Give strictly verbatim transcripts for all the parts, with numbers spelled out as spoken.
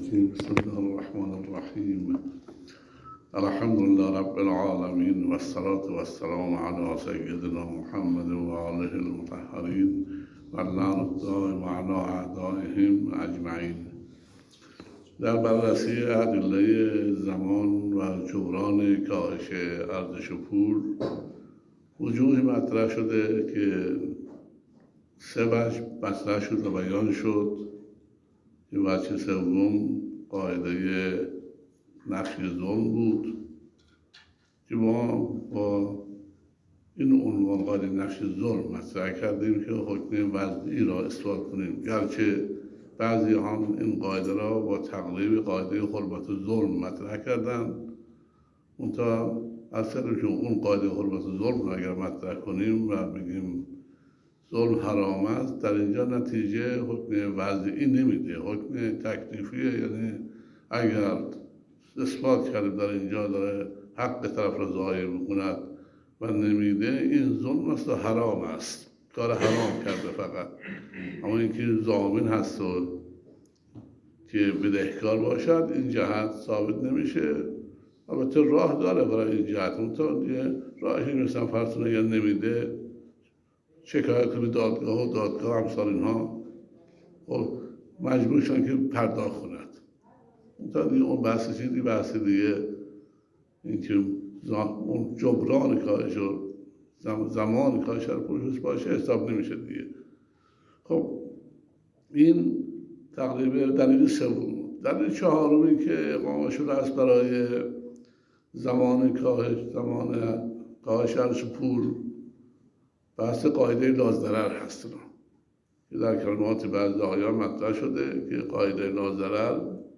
الرجيم بسم الله الرحمن الرحيم الحمد لله رب العالمين والصلاة والسلام على سيدنا محمد وآله المطهرين واللعنة الدائم على أعدائهم أجمعين. در بررسی ادله زمان و جبران کاهش ارزش پول وجوهی مطرح شده که سه وجه مطرح شد و بیان شد. که وجه سوم قاعده نفی ظلم بود که ما با این عنوان قاعده نفی ظلم مطرح کردیم که حکم وضعی را اثبات کنیم، گرچه بعضی هم این قاعده را با تقلیب قاعده حرمت ظلم مطرح کردن. منتها اصلا که اون قاعده حرمت ظلم را اگر مطرح کنیم و بگیم ظلم حرام است، در اینجا نتیجه حکم وضعی نمیده، حکم تکلیفیه. یعنی اگر اثبات کرده در اینجا داره حق طرف را ضایع میکند و نمیده، این ظلم است و حرام است، کار حرام کرده. فقط اما اینکه ضامن هست و که بدهکار باشد، این جهت ثابت نمیشه. البته راه داره برای این جهت، اون راهی مثلا فرض اگر نمیده شکایت به دادگاه و دادگاه همسال اینها مجبور شدن که پرداخت کند. تا دیگه اون بحث چیزی بحث دیگه، اینکه اون جبران کاهش و زمان کاهش رو پروسس باشه حساب نمیشه دیگه. خب این تقریبا دلیل سوم. دلیل چهارمی که اقامه شده است برای زمان کاهش زمان کاهش ارزش پول بحث قاعده لازضرر هست که در کلمات بعضی آیان مطرح شده که قاعده لازضرر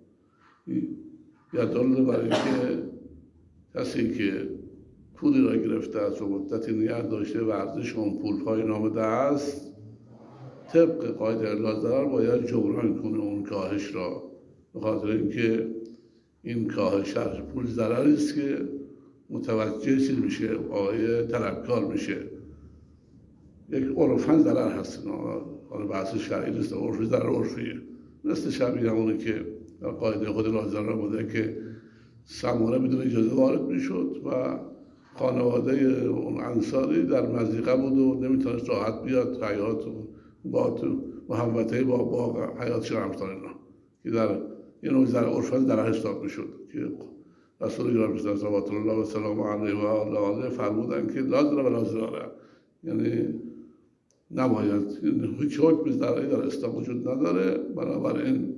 یدل بر اینکه کسی که پولی را گرفته است و مدتی نگه داشته و ارزش اون پول‌های نامده است، طبق قاعده لازضرر باید جبران کنه اون کاهش را، به خاطر اینکه این کاهش ارزش پول ضرری است که متوجه چیز میشه، آقای طلبکار میشه. یک عرفاً ضرر هست، حالا بحث شرعی نیست، عرفی ضرر عرفیه، مثل شبیه همونه که در قاعده خود لازضرر بوده که سمانه بدون اجازه وارد میشد و خانواده اون انصاری در مضیقه بود و نمیتونست راحت بیاد حیات و با محوطه با باغ حیاتش رو همسال اینا، که در این نوع ضرر عرفاً ضرر حساب میشد که رسول گرامی صلوات الله و سلام علیه و آله فرمودن که لا ضرر و لا ضرار، یعنی نباید، هیچ حکم ضرری در اسلام وجود نداره. بنابراین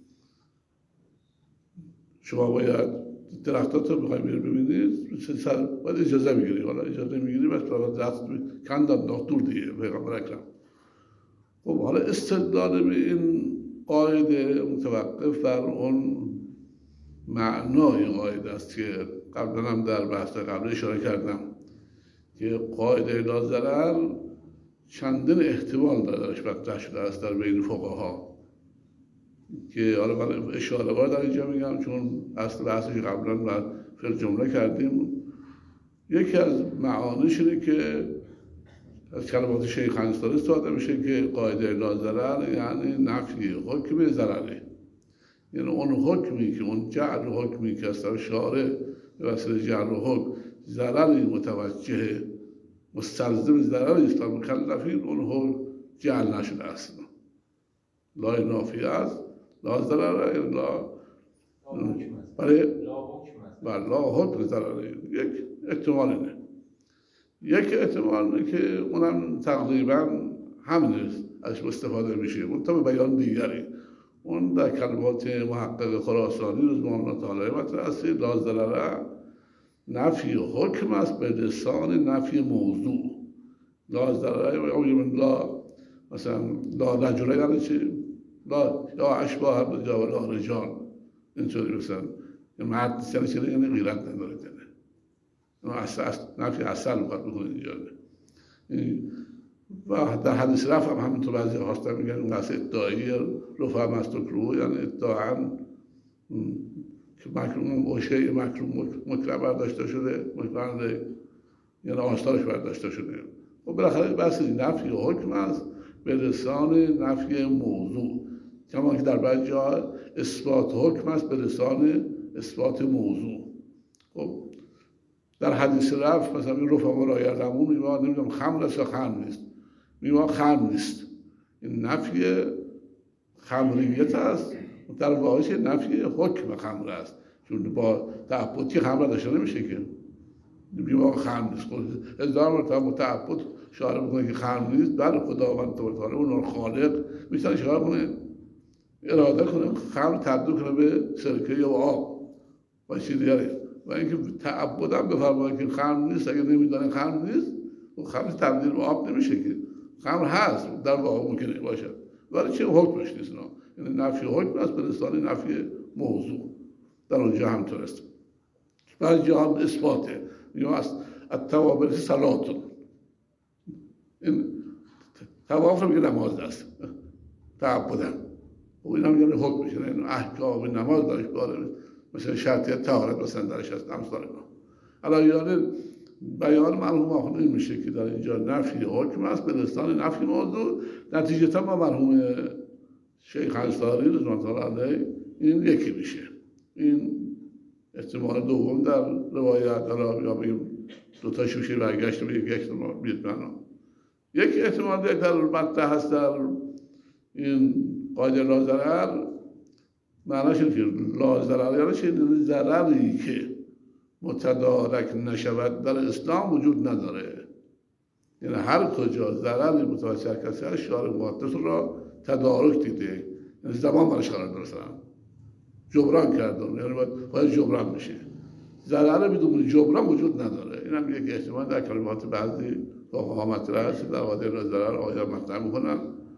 شما باید درختات رو بخواید ببینید باید اجازه میگیری، حالا اجازه میگیری بس باید درخت کندن دور دیگه پیغمبر اکرم. خب حالا استدلال به این قاعده متوقف بر اون معنای قاعده است که قبلا هم در بحث قبل اشاره کردم که قاعده لازضرر چندین احتمال درش مطرح شده است در بین فقها، که حالا من اشاره وار در اینجا میگم چون اصل بحثی قبلا و فعل جمله کردیم. یکی از معانیش اینه که از کلمات شیخ انصاری استفاده میشه که قاعده لازضرر یعنی نفی حکم ضرری، یعنی اون حکمی که اون جعل حکمی که از شارع به وسیله جعل حکم ضرری متوجه مستلزم ضرر است مکلفین، اون حکم جعل نشده است، لا نافی است، لا ضرر لا برای لا حکم ضرری. یک احتمال اینه. یک احتمال اینه که اونم تقریبا همین است ازش استفاده میشه، اون تا به بیان دیگری. اون در کلمات محقق خراسانی رضوان الله تعالی مطرح است، لا ضرر نفی حکم است به لسان نفی موضوع. لا ضرر یا لا مثلا لا رجل یعنی چی؟ لا یا اشباه الرجال و لا رجال، اینطوری مثلا مرد سری چیزی یعنی غیرت نداره، نفی اصل میخواد بکنه اینجا. و در حدیث رفع هم همینطور بعضی هاستن میگن اون قصد ادعایی رفع مستکروه، یعنی ادعاً که مکروم و شیء مکروم مکره برداشته شده، مکره یعنی آستارش برداشته شده. و بالاخره بحث نفی حکم است به لسان نفی موضوع. کما که در بعضی جا اثبات حکم است به لسان اثبات موضوع. خب در حدیث رفع مثلا این رفع ولایتمون میگه نمیدونم خمر است یا خمر نیست، میگه خمر نیست، این نفی خمریت است، در واقع نفی حکم خمر است، چون با تعبدی خمر داشته نمیشه که میگه خمر نیست. هزار مرتبه متعبد شعار میکنه که خمر نیست، بله خداوند تعالی اون خالق میتونه شعار کنه اراده کنه خمر تبدیل کنه به سرکه یا آب و چیز دیگه، و اینکه تعبدم بفرمایه که خمر نیست، اگه نمیدونه خمر نیست اون خمر تبدیل به آب نمیشه که، خمر هست در واقع ممکنه باشه ولی چه حکمش نیست. نه یعنی نفی حکم است به لسان نفی موضوع، در اونجا همطور است. بعضی جا هم اثباته، یا از التوابع صلاتون، این تواف رو میگه نماز است، تعبدم و این هم میگه حکم میشه، این احکام نماز دارش داره، مثلا شرطیت طهارت مثلا درش هست، امثال اینا. حالا یعنی بیان مرحوم آخوند این میشه که در اینجا نفی حکم است به لسان نفی موضوع، نتیجتا ما مرحوم شیخ انصاری رضوان الله علیه این یکی میشه. این احتمال دوم در روایت، حالا یا بگیم دو تاش میشه برگشت به یک احتمال بیاد معنا. یک احتمال دیگه در متن هست در این قاعده لا ضرر، معناش اینه که لا ضرر یعنی چه؟ ضرری که متدارک نشود در اسلام وجود نداره. یعنی هر کجا ضرری متوسط کسی هست شارع مقدس را تدارک دیده، یعنی زمان برش قرار درستن جبران کردن، یعنی باید, باید جبران میشه. ضرر بدون جبران وجود نداره. این هم یک احتمال در کلمات بعضی فقها مطرح هست در قاعده لا ضرر آیا مطرح میکنن.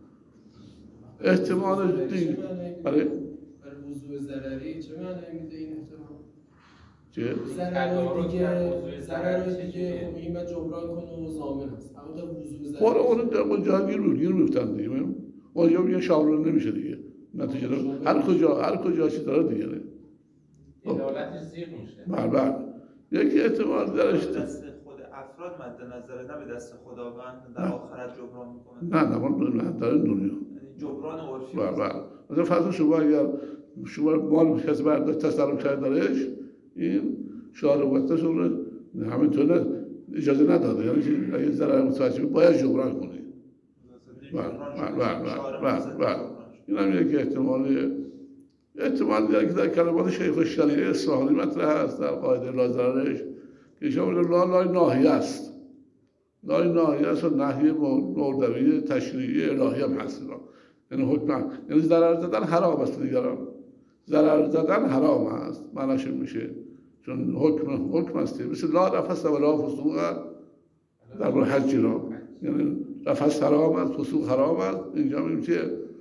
احتمال دیگه برای وضوع ضرری چه معنی میده این احتمال؟ چه؟ ضرر دیگه ضرر دیگه این بعد جبران کنه و ضامن است. اما تا وضوع ضرری خب اون در اونجا گیر گیر میفتن دیگه. اونجا میگه شامل نمیشه دیگه. نتیجه هر کجا هر کجا چیز داره دیگه. دلالتش زیر میشه. بله بله. یکی احتمال درش دست خود افراد مد نظر نه به دست خداوند در آخرت جبران میکنه. نه نه من در دنیا. جبران عرفی. بله بله. مثلا فرض شما اگر شما مال کسی برداشت تصرف کرد درش، این شارع وقتشون رو همینطور اجازه نداده، یعنی اگه ضرر متوجه باید جبران کنی. بله بله بله بله. این هم یک احتمالی احتمال دیگه که در کلمات شیخ الشریعه اصفهانی مطرح است در قاعده لا ضررش که ایشان میگه لا لای ناهی است، لای ناهی است و نهی مولوی تشریعی الهی هم هست. یعنی حکم یعنی ضرر زدن حرام است دیگران، ضرر زدن حرام است معناش میشه، چون حکم حکم است. مثل لا رفث و لا فسوق در مورد حج را، یعنی رفث حرام است، فسوق حرام است. اینجا میگیم که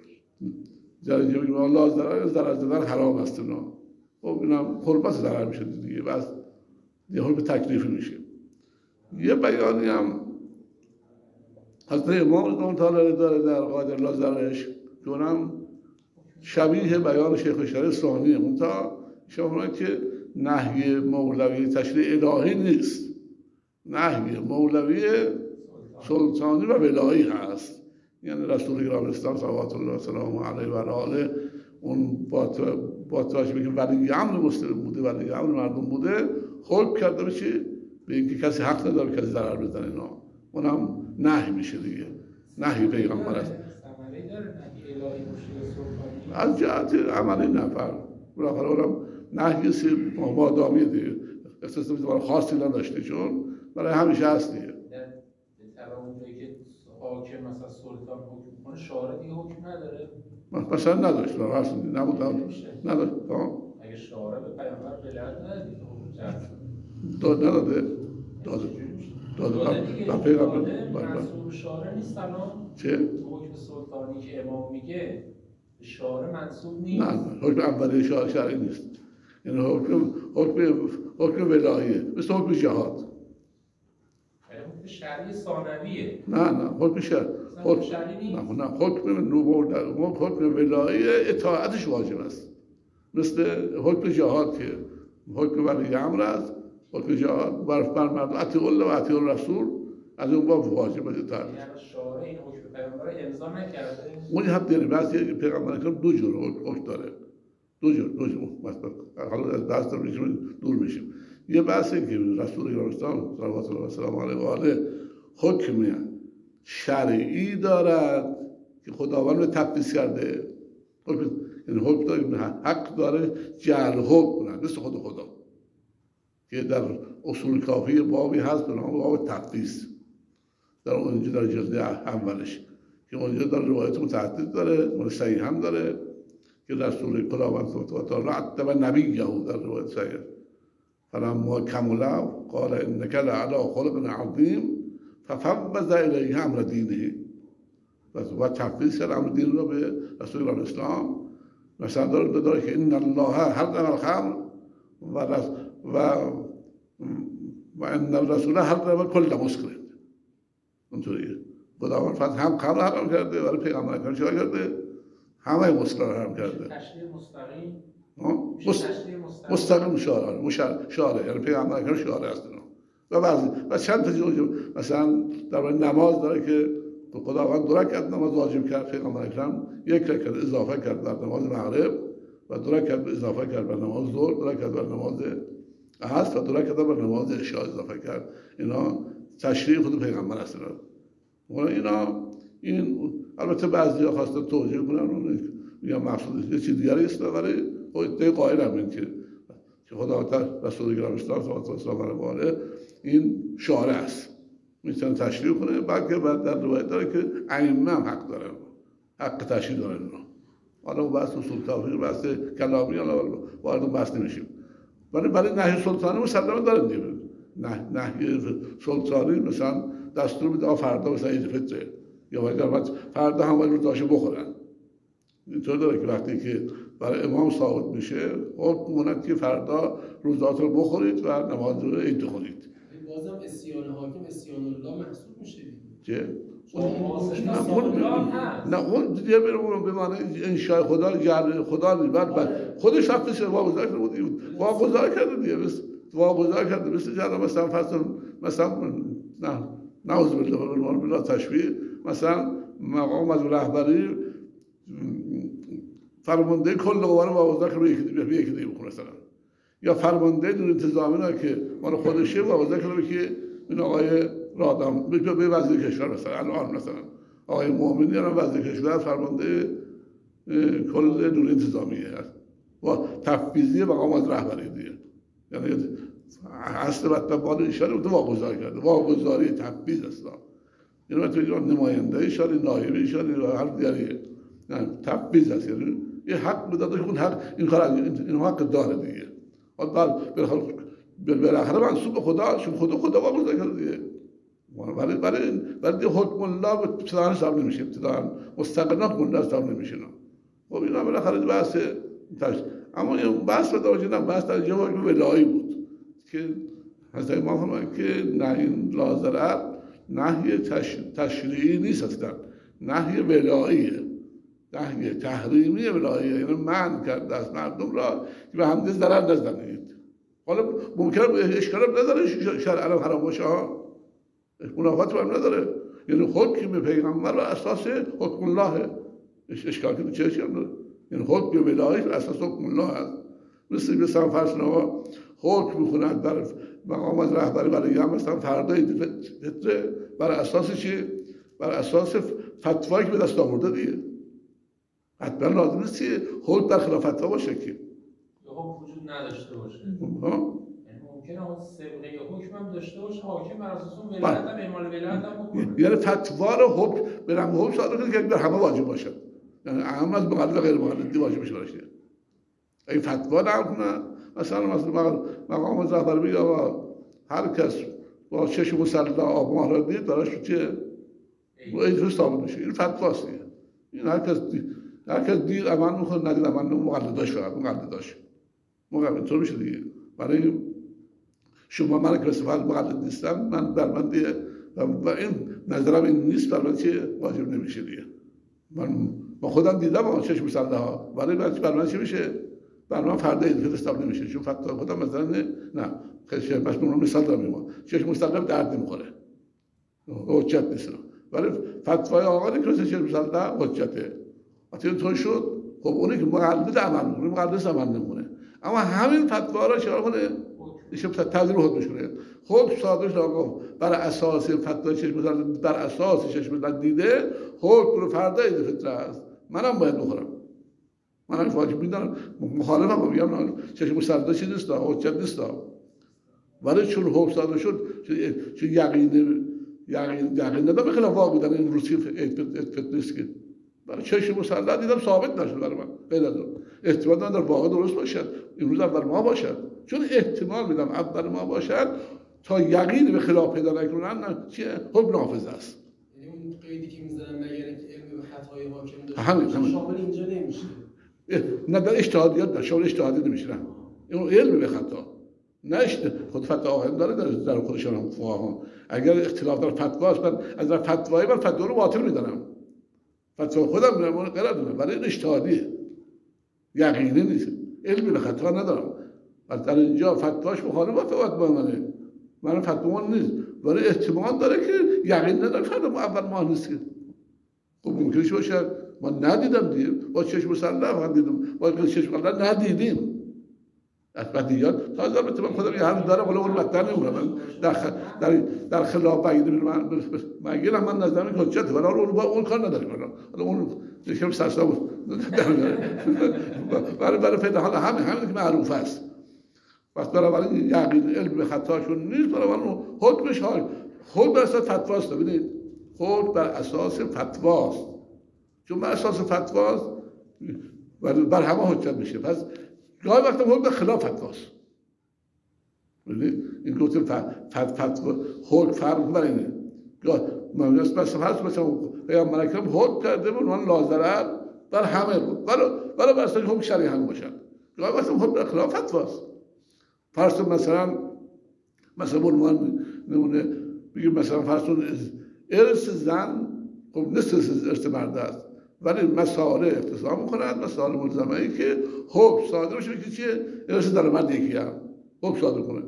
ضرر میگیم لا ضرر ضرر زدن حرام است. اینا خب اینم قربت ضرر میشه دیگه، بس یه حکم تکلیفی میشه. یه بیانی هم حضرت امام رضوان تعالی داره در قاعده لا ضررش که اونم شبیه بیان شیخ الشریعه ثانیه، منتها شما که نهی مولوی تشریع الهی نیست، نهی مولوی سلطانی و ولایی هست. یعنی رسول گرامی اسلام صلوات الله وسلامه علیه و آله اون با توجه به که ولی امر مسلم بوده، ولی امر مردم بوده، حکم کرده بشه به اینکه کسی حق نداره کسی ضرر بزنه. اینا اونم نهی میشه دیگه، نهی پیغمبر است. ثمره داره نهی الهی باشه سلطانی از جهت عملی نفر بالاخره اونم نهی سی مادامی دیگه، احساس می‌کنم خاصی نداشته چون برای همیشه هست دیگه. در اونجایی که حاکم مثلا سلطان حکم کنه شارع دیگه حکم نداره، مثلا نداشت راست نبود نداشت. اگه شارع به پیامبر ولایت نداره داد نداده داده داده و پیغمبر منصوب شارع نیست الان. چه؟ حکم سلطانی که امام میگه شارع منصوب نیست. نه نه حکم اولی شارع شرعی نیست، یعنی حکم حکم حکم ولاییه، مثل حکم جهاد. حکم شرعی ثانویه. نه نه حکم شرع حکم شرعی نیست. نه نه حکم نوبر در حکم ولاییه اطاعتش واجب است، مثل حکم جهاد که حکم ولی امر است. حکم جهاد بر بر مردم اطیع الله و اطیع الرسول، از اون باب واجبه تعویض. یعنی شارع این حکم پیامبر امضا نکرده. اون هم دیگه بحث یه پیغمبر اکرم دو جور حکم داره، دو جور دو جور مثلا حالا از بحث دور میشیم. یه بحثی که رسول الله صلوات الله و سلام علیه و آله حکم شرعی دارد که خداوند رو تقدیس کرده، یعنی حکم داره، حق داره جعل حکم کنه مثل خود خدا که در اصول کافی بابی هست به نام باب تقدیس، در اونجا در جلد اولش که اونجا در روایت متعدد داره، من صحیح هم داره که رسول خداوند صلوات الله عتب نبیه در روایت صحیح فلما کمل قال انک لعلی خلق عظیم ففوض الیه امر دینه و تفویض کرد امر دین رو به رسول الاسلام. مثلا داره داره که ان الله حرم الخمر و و و ان الرسول حرم کل مسکر. اونطوریه خداوند فقط هم خمر حرام کرده برای پیغمبر اکرم چیکار کرده؟ همه مسکر حرام کرده. تشریع مستقیم مستقیم شارع شارع یعنی پیغمبر اکرم شارع هست و بعضی و چند تا مثلا در نماز داره که خداوند دو رکعت نماز واجب کرد، پیغمبر اکرم یک رکعت اضافه کرد بر نماز مغرب و دو رکعت اضافه کرد بر نماز ظهر، دو رکعت بر نماز عصر و دو رکعت بر نماز عشاء اضافه کرد. اینا تشریع خود پیغمبر است. اینا اینا این البته بعضیا خواستن توجیه کنن میگم مقصود یه چیز دیگری است، ولی خود قائل هم که که خدا تعالی رسول گرامی صلی الله علیه و آله این شارع است، میتونه تشریع کنه. بلکه بعد در روایت داره که ائمه هم حق دارن، حق تشریع دارن. حالا بحث اصول کافی بحث کلامی حالا وارد بحث نمیشیم، ولی برای نهی سلطانی مسلماً دارن دیگه. نه نهی سلطانی مثلا دستور میده فردا مثلا عید فطره یا اگر فردا هم رو داشته بخورن. اینطور داره که وقتی که برای امام ثابت میشه حکم مونت که فردا روزات رو بخورید و نماز رو عید بخورید. بازم اسیان حاکم اسیان الله محسوب میشه دیگه. چه؟ نه اون نه اون دیگه به معنی انشاء خدا جعل خدا بعد خودش حقش واگذار کرده بود، واگذار کرده دیگه، بس واگذار کرده مثل جعل مثلا فصل مثلا نه نعوذ بالله و بالله تشبیه مثلا مقام از رهبری فرمانده کل قوا رو واگذار کرده به یکی دیگه بکنه مثلا، یا فرمانده دور انتظامی را که مال خودشه واگذار کرده که این آقای رادام به وزیر کشور مثلا الان مثلا آقای مومنی الان وزیر کشور فرمانده کل دور انتظامیه هست و تفویضی مقام از رهبری دیگه، یعنی اصل وطنبال اشاره بوده واگذار کرده، واگذاری تفویض است. این وقت ایران نماینده اشاره نایب اشاره و هر دیگریه نه تفویض است، یعنی یه حق بوده که اون حق این کار این حق داره دیگه. حالا بالاخره منصوب به خدا چون خدا خدا واگذار کرده دیگه، ولی ولی ولی حکم الله به ابتداء حساب نمیشه، ابتداء مستقلا حکم الله حساب نمیشه. خب اینا بالاخره بحث تاش اما این بحث داشت نه بحث در جواب ولایی بود که حضرت امام فرمودن که نهی لازرعت نهی تش... تشریعی نیست اصلا، نهی ولاییه، نهی تحریمی ولاییه، یعنی منع کرده از مردم را که به همدیگه ضرر نزنید. حالا ممکنه اشکال نداره شرع حرام باشه ها، منافات هم نداره، یعنی حکم پیغمبر بر اساس حکم الله اشکال که چه اشکال داره، یعنی حکم ولایت بر اساس حکم الله هست. مثل مثلا فرض نما حکم میخونند بر مقام از رهبری برای هم مثلا فردا عید فطر بر اساس چی؟ بر اساس فتوایی که به دست آورده دیگه. حتما لازم نیست که حکم در خلاف فتوا باشه که حکم وجود نداشته باشه. ها؟ ممکنه اون سابقه حکم هم داشته باشه، حاکم بر اساس اون ولایت هم اعمال ولایت هم بکنه. یعنی فتوا رو حکم به نام حکم صادر کنه که بر همه واجب باشه. یعنی اهم از مقلد و غیر مقلد واجب باشه. این فتوا نکنه مثلا مثلا مقام از رهبری بگه آقا هر کس با چشم مسلح آب ماه را دید براش چه عید ثابت میشه. این فتواست. این هر کس هر کس دید عمل میکنه، ندید عمل نمیکنه، مقلداش فقط مقلداش مقلد طور میشه دیگه. برای شما من که صفات مقلد نیستم، من بر من دیگه و این نظرم این نیست، بر من چه واجب نمیشه دیگه. من با خودم دیدم با چشم مسلح ها، برای من بر من چه میشه؟ بر من فردا عید فطر حساب نمیشه، چون فتوا خودم مثلا نه خیلی بس من مثال دارم میگم چشم مستقیم درد نمیخوره. حجت نیست. ولی فتوای آقا که مثل شیخ مسلح حجته. وقتی اینطور شد خب اونی که مقلد عمل میکنه مقلد عمل نمیکنه، اما همین فتوا را چرا کنه ایشون تدریج حکم میکنه. حکم صادر شد آقا بر اساس فتوای شیخ مسلح، بر اساس شیخ مسلح دیده حکم رو فردا عید فطر است، منم باید بخورم، منم واجب میدونم، مخالفم میگم شیخ مسلح چیز نیست، حجت نیست. ولی چون حکم صادر شد چون یقین یقین یقین ندارم خلاف واقع بودن این روسی عید فطر نیست که برای چشم مسلح دیدم ثابت نشد برای من، غیر از اون احتمال دارم در واقع درست باشد، امروز اول ما باشد، چون احتمال میدم اول ما باشد تا یقین به خلاف پیدا نکنن چیه حکم نافذ است. یعنی اون قیدی که میذارن مگر اینکه علم به خطای حاکم داشته همین همین شامل اینجا نمیشه. نه در اجتهادیات نه، شامل اجتهادی نمیشه، نه اون علم به خطا نه خود فتوا آقایون داره در در خودشون هم فقها اگر اختلاف در فتوا است من از در فتوای من فتوا رو باطل میدونم، فتوا خودم میرم اون قرار دارم، ولی این اجتهادیه یقینی نیست، علمی به خطا ندارم. در اینجا فتواش مخالف با فتوا منه، من فتوا نیست ولی احتمال داره که یقین نداره فردا اول ما نیست که خب ممکنه باشه ما ندیدم دیگه با چشم مسلح فقط دیدم با چشم مسلح ندیدیم از بدیات تا البته من خودم یه حرف دارم ولی اون مطلب نمیگم من در خ... در در خلاف بگید من مگه من نظرم که حجت ولی اون با اون کار نداریم ولی اون یکم سرسام برای برای پیدا حالا همه همین که معروف است وقت برای یقین علم به خطاشون نیست، برای اون حکمش ها خود بر اساس فتواست. ببینید خود بر اساس فتواست، چون بر اساس فتواست بر همه حجت میشه. پس گاهی وقتا حکم خلاف فتواست. ببینید این گفته فتوا حکم فرق بر اینه. گاه مثلا فرض مثلا پیامبر اکرم حکم کرده بود من لازرر بر همه بود ولی ولی بر اساس حکم شرعی هم باشد. گاهی وقتا حکم خلاف فتواست. فرض مثلا مثلا عنوان نمونه بگیم مثلا فرض ارث زن خب نصف ارث مرد است ولی مسائل اختصاص می‌کنند، مسائل ملزمه ای که حکم صادر بشه که چیه ارث در مرد یکی هم حکم صادر کنه.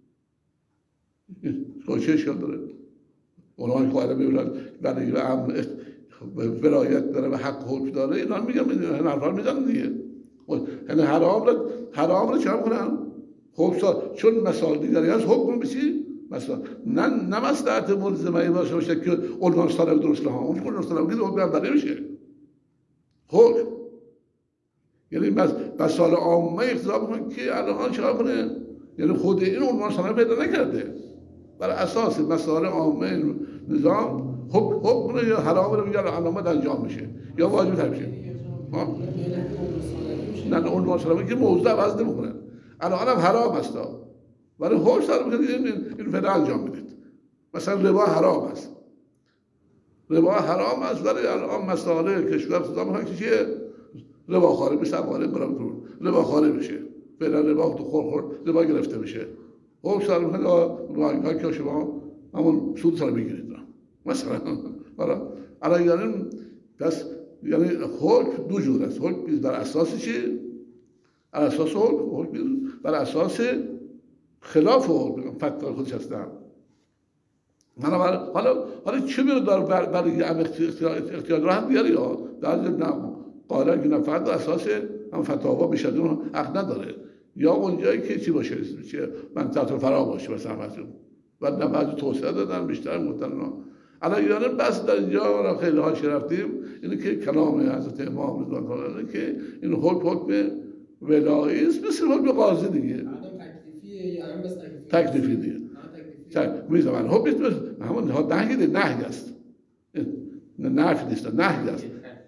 چه اشکال داره؟ اونها که قاعده می‌بینن برای امر ولایت داره و حق حکم داره اینا میگم این حرفا میزنن دیگه. یعنی حرام را حرام را چرا کنن؟ حکم صادر چون مسائل دیگری هست حکم بشی مثلا نه نه مصلحت ملزمه باشه باشه که عنوان صادر درست ها اون عنوان صادر که حکم بر میشه حکم یعنی بس مسائل عامه اقتضا میکنه که الان چیکار کنه، یعنی خود این عنوان صادر پیدا نکرده بر اساس مسائل عامه نظام حکم حکم یا حرام رو میگه علامت انجام میشه یا واجب تر میشه. ها نه عنوان صادر که موضوع عوض نمیکنه الان هم حرام است ولی حکم صادر میکنه این این فعلا انجام میدید. مثلا ربا حرام است، ربا حرام است ولی الان مسائل کشور اقتضا میکنه که چیه ربا خواری بشه، اموال برام تو ربا خواری بشه، فعلا ربا تو خور خور ربا گرفته میشه حکم صادر میکنه راهی که شما همون سود سال بگیرید مثلا. حالا الان یعنی پس یعنی حکم دو جور است، حکم بر اساس چی؟ بر اساس حکم، حکم بر اساس خلاف حکم فتوا خودش هستم. من حالا حالا چه میره دار بر برای اختیار رو هم بیاری ها در نه قاعده که نفرد اساس هم فتاوا بشه اون حق نداره یا اونجایی که چی باشه چه منطقه فرا باشه مثلا مثلا و نه بعضی توسعه دادن بیشتر متنا. الان یعنی بس در اینجا را خیلی ها رفتیم اینه که کلام حضرت امام رضوان الله علیه که این حکم حکم ولایی است مثل حکم قاضی دیگه. تکلیفیه یا هم بس تکلیفی دیگه. میزه من حکم است همون نهی دیگه نهی است. نهی نیست نهی است.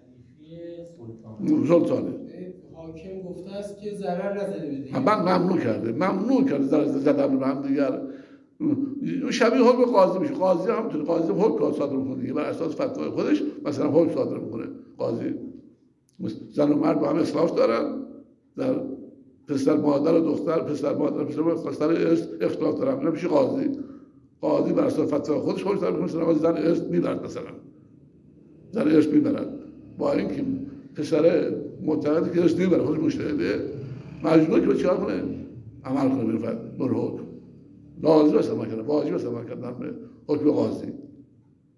سلطانه. حاکم گفته است که ضرر نزنه دیگه. من ممنوع کرده ممنوع کرده ضرر زدن به هم دیگر. شبیه حکم قاضی میشه. قاضی هم تو قاضی حکم صادر میکنه دیگه بر اساس فتوای خودش مثلا حکم صادر میکنه قاضی. زن و مرد با هم اختلاف دارن در پسر مادر و دختر پسر مادر پسر مادر اختلاف دارن نمیشه قاضی. قاضی بر اساس فتوای خودش حکم صادر میکنه مثلا زن ارث میبرد مثلا زن ارث میبرد با اینکه پسر معتقد که ارث نمیبره خودش مجتهده مجبور که چیکار کنه عمل کنه بر حکم لازم است عمل کردن واجب است عمل کردن به حکم قاضی.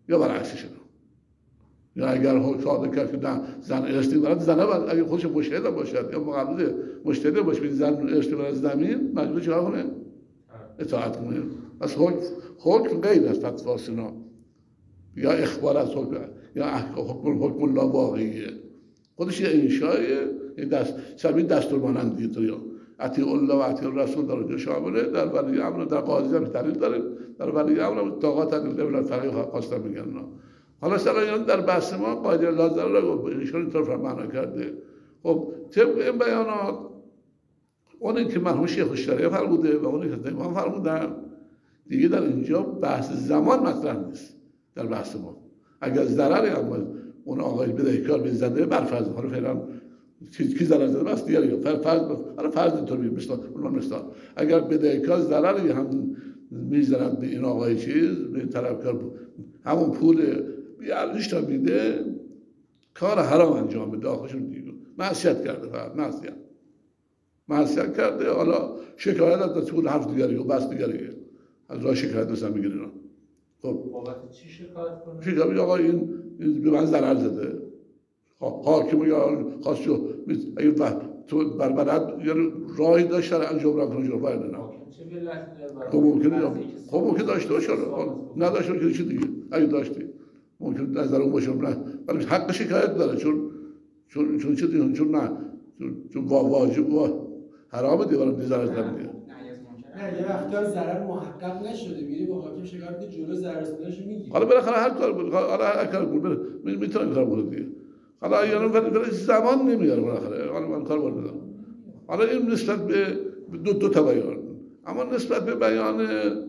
یا برعکسش رو. یا اگر صادق کرد که زن ارث دارد، زنه باید اگر خودش مجتهد باشد یا مقلد مجتهد باشه به زن ارث دارد زمین، مجبور چیکار کنه؟ اطاعت کنه. پس حکم حکم غیر از فتوا سنا یا اخبار از حکم یا حکم حکم الله واقعیه، خودش یه انشایه، یه دست شبیه دستورمانندیه. تو یا اطیع الله و اطیع الرسول در اونجا شامله، در ولی امر در قاضی هم دلیل داره، در ولی امر طاقت نداره، فقیه خواستن میگن نه. حالا سلایان در بحث ما قاضی لازم رو ایشون اینطور معنا کرده. خب طبق این بیانات اونی که مرحوم شیخ الشریعه فرموده و اونی که امام فرمودن دیگه در اینجا بحث زمان مطرح نیست در بحث ما. اگر ضرری هم اون آقای بدهکار به زنده برفرض، حالا فعلا کی ضرر زده بس دیگه فرض حالا فرض اینطور میگه مثلا اون مثلا اگر بدهکار ضرری هم میزنن به این آقای چیز به طلبکار همون پول بیارزش تا میده، کار حرام انجام بده، آخرشون دیگه معصیت کرده، فقط معصیت معصیت کرده. حالا شکایت از طول حرف دیگری و بس دیگریه، از راه شکایت مثلا میگیرن. خب بابت چی شکایت کنه؟ شکایت آقا این, این به من ضرر زده، حاکم یا خواست شو اگه تو بربرد یا راهی داشت در جبران کنه جبران کنه. حاکم چه ولایتی داره؟ خب ممکنه خب ممکن داشته باشه، نداشته باشه چی دیگه. اگه داشتی ممکن نظر اون باشه، نه ولی حق شکایت داره، چون چون چون چه دیگه چون نه چون واجب و حرام دیوار دیزار از دیگه. نه یه وقتا ضرر محقق نشده میری با حاکم شکایت که جلو ضرر رسوندنشو میگیری. حالا بالاخره هر کار بود، حالا هر کار بود میتونه کار کنه دیگه. حالا یعنی ولی زمان نمیاره بالاخره، حالا من کار بود. حالا این نسبت به دو دو تا بیان، اما نسبت به بیان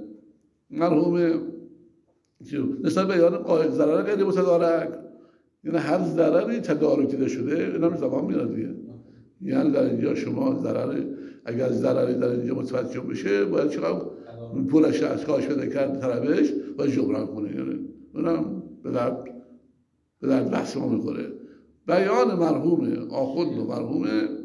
مرحوم نسبت به بیان قائل ضرر غیر متدارک، یعنی هر ضرری تدارک دیده شده اینا رو زمان میاد دیگه. یعنی در اینجا شما ضرر اگر ضرری در اینجا متوجه بشه باید چقدر پولش از کاش بده کرد طرفش باید جبران کنه، یعنی اونم به درد به درد بحث ما میخوره. بیان مرحوم آخوند و مرحوم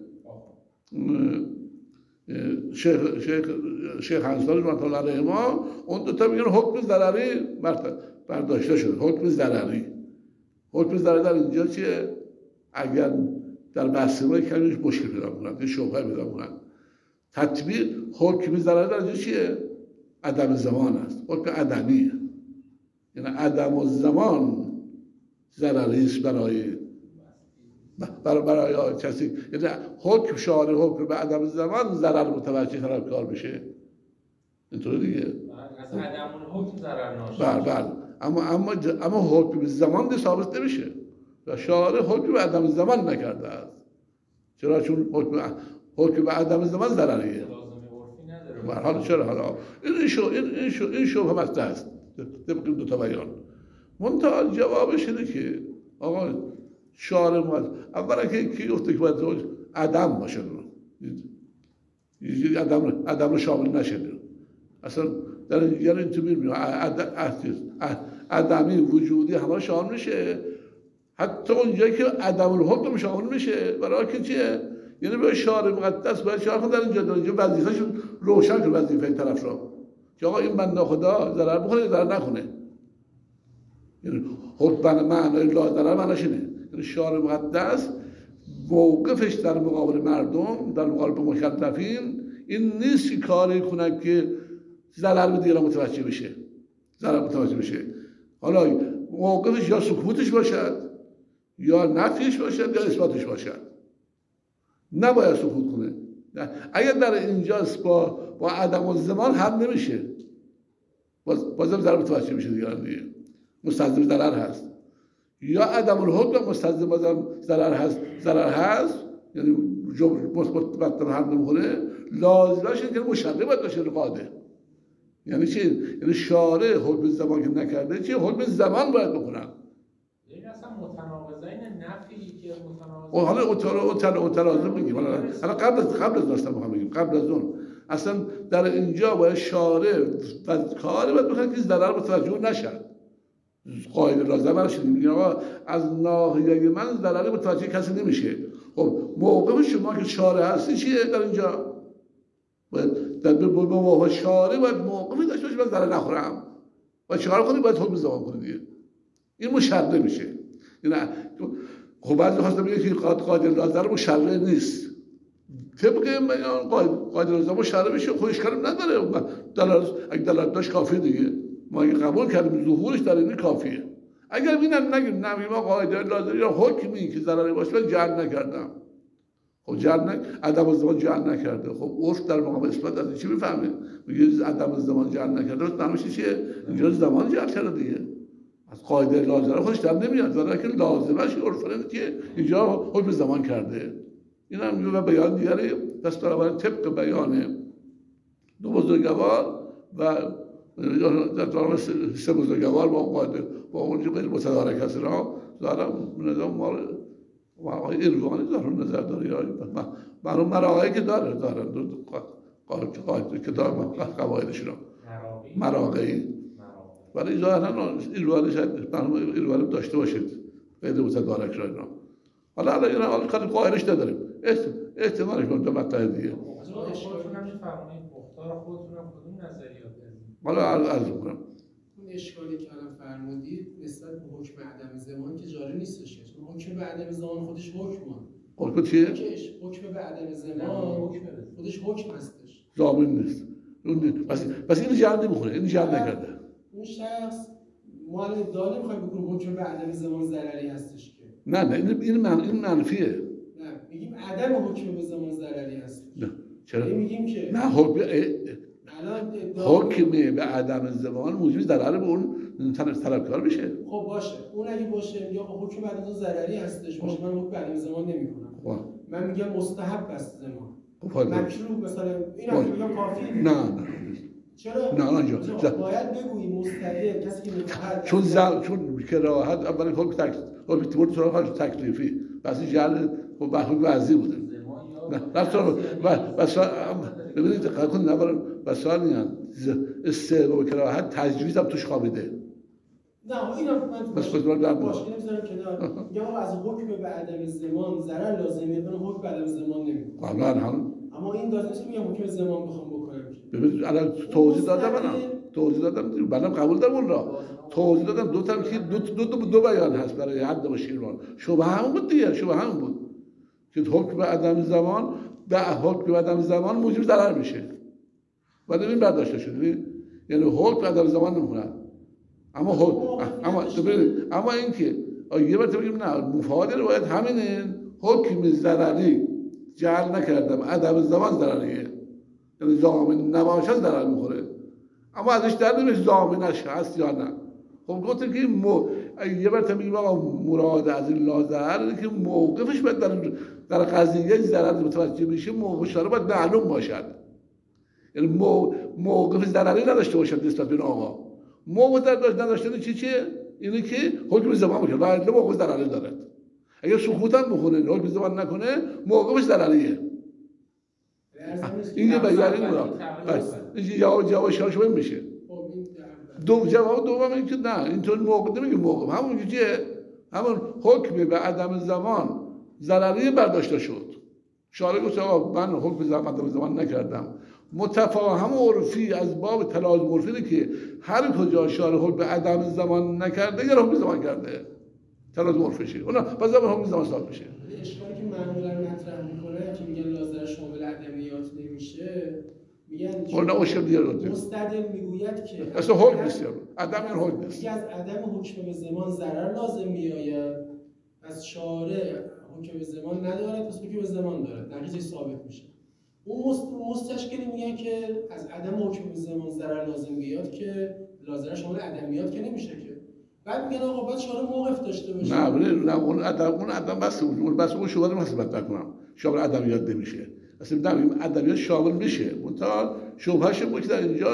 شیخ شیخ شیخ انصاری رحمت الله علیهما، اون دو تا میگن حکم ضرری برداشته شده. حکم ضرری حکم ضرری در اینجا چیه؟ اگر در بحث ما کمیش مشکل پیدا کنند، یه شبهه پیدا کنند، تطبیق حکم ضرری در اینجا چیه؟ عدم زمان است، حکم عدمیه، یعنی عدم الزمان ضرری است برای برای برای کسی، یعنی حکم شارع حکم به عدم زمان ضرر متوجه طرفکار بشه، اینطور دیگه. از عدم الحکم ضرر ناشی. بله بله، اما اما اما حکم به زمان ثابت نمیشه و شارع حکم به عدم زمان نکرده است. چرا؟ چون حکم حکم به عدم زمان ضرریه. لازمه عرفی نداره. بله حالا چرا حالا این شو این این شو این شو هم است. طبق دو تا بیان. منتها جوابش اینه که آقا شارع ما اولا که کی گفته که باید عدم باشه، یه عدم عدم رو شامل نشه اصلا در یعنی تو میبینی عدمی وجودی همه شامل میشه، حتی اونجایی که عدم الحکم شامل میشه. برای که چیه؟ یعنی به شارع مقدس باید چیکار کنه در اینجا در اینجا وظیفه‌شون روشن کنه، وظیفه طرف را که آقا این بنده خدا ضرر بکنه ضرر نکنه، یعنی حکم معنای لا ضرر معناش اینه. شارع مقدس موقفش در مقابل مردم، در مقابل مکلفین این نیست که کاری کنه که ضرر به دیگران متوجه بشه، ضرر متوجه بشه. حالا موقفش یا سکوتش باشد یا نفیش باشد یا اثباتش باشد، نباید سکوت کنه. اگر در اینجاست با با عدم الزمان هم نمیشه، باز بازم ضرر متوجه بشه دیگران دیگه، مستلزم ضرر هست. یا عدم الحکم مستلزم بازم ضرر هست، ضرر هست یعنی جبر مثبت هم نمیخوره، لازمش اینه که مشرع باید باشه قاده. یعنی چی؟ یعنی شارع حکم زمان که نکرده چی؟ حکم زمان باید بکنن. این اصلا متناقضه، این نفی که متناقضه. و حالا اتر اترازم میگیم، حالا قبل از قبل از داشتم میخوام بگیم قبل از اون اصلا در اینجا باید شارع و کاری باید بکنن که ضرر متوجه نشد. قاعده لازم براش میگن آقا از ناحیه من ضرری متوجه کسی نمیشه. خب موقف شما که شارع هستی چیه در اینجا؟ باید در به موقع شارع باید موقفی داشته باشی من ضرر نخورم. باید چیکار کنی؟ باید حکم زمان کنی دیگه. این مشرع میشه. یعنی خب بعضی خواستم بگه که قاعده لازم مشرع نیست، طبق بیان قاعده لازم مشرع میشه، خب اشکالی نداره. دلالت اگه دلالت داشت کافیه دیگه، ما اگه قبول کردیم ظهورش در این کافیه. اگر اینم نگیم نه ما قاعده لازم یا حکمی که ضرری باشه جعل نکردم، خب جعل نک عدم الزمان جعل نکرده، خب عرف در مقام اثبات از چی میفهمه؟ میگه عدم الزمان جعل نکرده، معنیش چیه؟ اینجا زمان جعل کرده دیگه. از قاعده لازمه خودش در نمیاد، ولی که لازمش عرف اینه که اینجا حکم زمان کرده. این هم میگه بیان دیگری دست برابر طبق بیان دو بزرگوار و در طور سه بزرگوار با قاعده با اونجا غیر متدارک هست را دارم نظام ما آقای ایروانی داره نظر داره یا برای مراقعی که داره دارن قاعده که داره قواعدش را مراقعی ولی ظاهرا ایروانی شاید برنامه ایروانی داشته باشید غیر متدارک را اینا. حالا حالا اینا حالا کاری قائلش نداریم، احتمالش من دو مطلع دیگه. خودتون هم می‌فرمایید مختار خودتون هم کدوم نظریات دارید؟ حالا عرض می‌کنم. اون اشکالی که الان فرمودید نسبت به حکم عدم زمان که جاری نیستش، چون حکم به عدم زمان خودش حکمه. حکم چیه؟ حکم به عدم زمان خودش حکم هستش. ضامن نیست. بس بس این جعل نمی‌خوره، این جعل نکرده. اون شخص ما الان ادعا نمی‌خوایم بکنیم حکم به عدم زمان ضرری هستش که. نه نه این این من این منفیه. نه میگیم عدم حکم به زمان ضرری هست. نه چرا؟ میگیم که نه حکم الان حکم به عدم زمان موجب ضرر به اون طلبکار میشه. خب باشه اون اگه باشه یا حکم به عدم ضرری هستش باشه من حکم به عدم زمان نمی‌کنم. خب من میگم مستحب است زمان. خب مکروه مثلا این هم میگم کافی نه نه چرا؟ نه آنجا باید بگویی مستدل کسی که میخواد چون زل چون کراهت اولی حکم تک حکم تبور سراغ تکلیفی بس جعل و بحث وضعی بوده. نه راست و بس ببینید دقت کنید اولا بسالیان استعلا و کراهت تجویز هم توش خوابیده. نه اینا من بس خودم در باشه نمیذارم کنار. میگم از حکم به عدم زمان ضرر لازمه من حکم به عدم زمان نمیکنم. والا هم اما این لازم نیست میگم حکم زمان بخوام بکنم. ببینید الان توضیح دادم منم توضیح دادم بعدم قبول دارم اون را توضیح دادم دو تا که دو دو دو, دو بیان هست برای حد و شیروان شبهه همون بود دیگه شبهه همون بود که حکم به عدم زمان به حکم به عدم زمان موجب ضرر میشه ولی این برداشته شده یعنی حکم به عدم زمان نمیکنن اما حکم اما ببینید اما اینکه یه بار بگیم نه مفاد روایت همینه حکم ضرری جعل نکردم عدم زمان ضرریه یعنی ضامن نباشد ضرر میخوره اما ازش در نمیشه ضامنش هست یا نه. خب گفتم که مو... یه بار میگیم آقا مراد از این لازر که موقفش باید در در قضیه ضرر متوجه بشه موقفش رو باید معلوم باشد یعنی مو... موقف ضرری نداشته باشد نسبت به آقا موقف داشت نداشتن چی چیه اینه که حکم زمان بکنه و الا موقف ضرری دارد اگر سکوت هم بخونه حکم زمان نکنه موقفش ضرریه. این یه بیان این را این جواب جواب شما میشه دو جواب دوم این که نه اینطور موقع نمیگه موقع همون چیه همون حکم به عدم زمان ضرری برداشته شد شارع گفت آقا من حکم به عدم زمان نکردم متفاهم عرفی از باب تلازم عرفی که هر کجا شارع حکم به عدم زمان نکرده یا حکم زمان کرده تلازم عرفیشه اونا پس زمان حکم زمان ثابت میشه. اشکالی که معمولا مطرح میکنه که میگن لازم شامل عدمیات نمیشه میگن اونا اشکال دیگه رو مستدل میگوید که اصلا حکم نیست عدم این حکم نیست از عدم حکم به زمان ضرر لازم میآید از شارع حکم به زمان ندارد پس حکم به زمان دارد نتیجه ثابت میشه. اون مستشکلی میگن که از عدم حکم به زمان ضرر لازم بیاد که لازم شامل عدمیات که نمیشه که بعد میگن آقا باید شارع موقف داشته باشه. نه ببین نه اون عدم اون عدم بس اون بس اون شوهر محسوبت نکنم شامل ادبیات نمیشه اصلا نمیگم ادبیات شامل میشه منتها شبههش بود در اینجا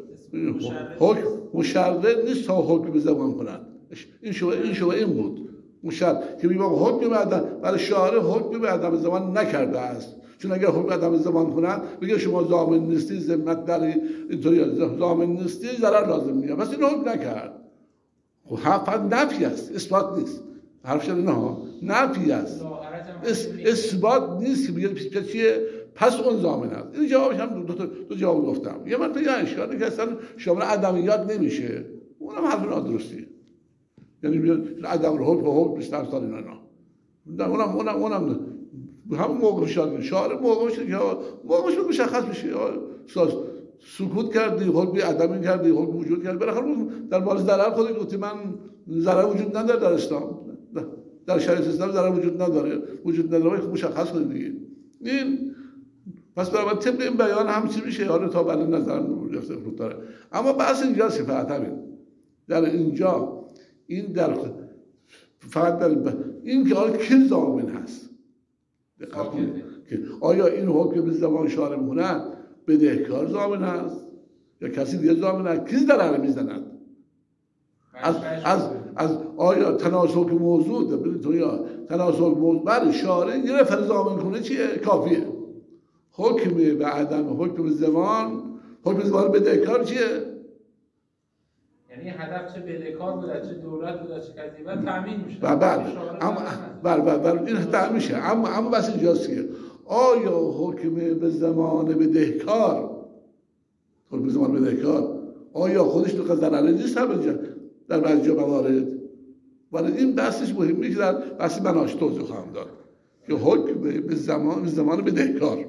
حکم مشرع نیست تا حکم به زمان کنن این شبهه این شبهه این بود مشرع که میگم حکم به عدم برای شارع حکم به عدم زمان نکرده است چون اگر حکم به عدم زمان کنن بگه شما ضامن نیستی ذمت داری اینطوری ضامن نیستی ضرر لازم میاد پس این حکم نکرد. خب فقط نفی است اثبات نیست حرف شده نه نفی است اثبات نیست که بگه چیه پس اون ضامن است. این جوابش هم دو تا دو جواب گفتم یه من پیدا اشکالی که اصلا شامل عدمیات نمیشه اونم حرف نادرستیه یعنی عدم الحکم و حکم بیشتر سال اینا نه اونم اونم اونم همون موقع شاعر شاعر موقعش که موقعش مشخص میشه سکوت کردی حکم عدمی کردی حکم وجود کردی بالاخره در مورد ضرر خودت گفتی من ضرر وجود نداره در اسلام در شریعت اسلام ضرر وجود نداره وجود نداره مشخص کنید دیگه این پس برای طبق این بیان هم چی میشه حالا تا بعد نظرم گرفته بود داره اما بحث اینجا صفت همین در اینجا این در فقط در این که آیا کی ضامن هست که آیا این حکم به زبان شارع میکنه بدهکار ضامن هست یا کسی دیگه ضامن هست کی ضرر میزند از از از آیا تناسق موضوع ببینید یا تناسق موضوع برای شارع یه نفر ضامن کنه چیه کافیه حکم به عدم حکم به زبان حکم به زبان بدهکار چیه یعنی هدف چه بدهکار بوده چه دولت بوده چه کسی و تامین میشه بله اما بله بله این تامین میشه اما اما بس اینجاست که آیا حکم به زمان بدهکار حکم به زمان بدهکار آیا خودش تو ضرری نیست در بعضی موارد ولی این بحثش مهمه که در بحث مناش توضیح خواهم داد که حکم به زمان به زمان بدهکار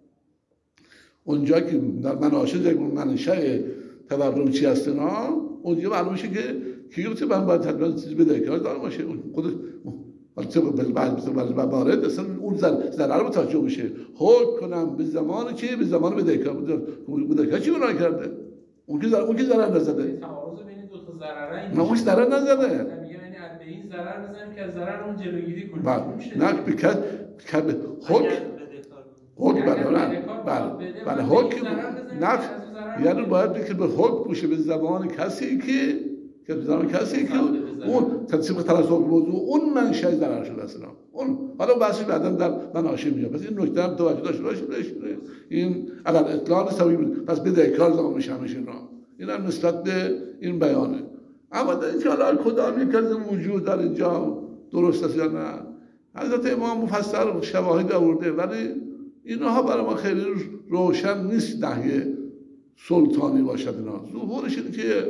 اونجا که در مناشه یک منشأ تورم چی هست نه اونجا معلوم میشه که کیوتی من باید حتما چیز بدهکار دار باشه خودش ولی طبق بعضی موارد اصلا اون ضرر رو متوجه میشه حکم کنم به زمان چی به زمان بدهکار بدهکار چی گناه کرده اون که اون که ضرر نزده تعارض بین دو تا ضرره نه اون ضرر نزده میگه یعنی از به این ضرر بزنیم که از ضرر اون جلوگیری کنیم نه بکن حکم حکم بله بله حکم نه یعنی باید بگه به حکم بشه به زبان کسی که که به زبان کسی که اون تطبیق تناسق موضوع اون منشأ ضرر شده اصلا اون حالا بحثی بعداً در مناشه میاد پس این نکته هم توجه داشته باشید این علل اطلاق سوی پس بدهکار ضامن میشه میشه نه این هم نسبت به این بیانه اما در اینکه حالا کدام یک از موجود در اینجا درست است یا نه حضرت امام مفصل شواهد آورده ولی اینها برای ما خیلی روشن نیست نهی سلطانی باشد اینا ظهورش اینه که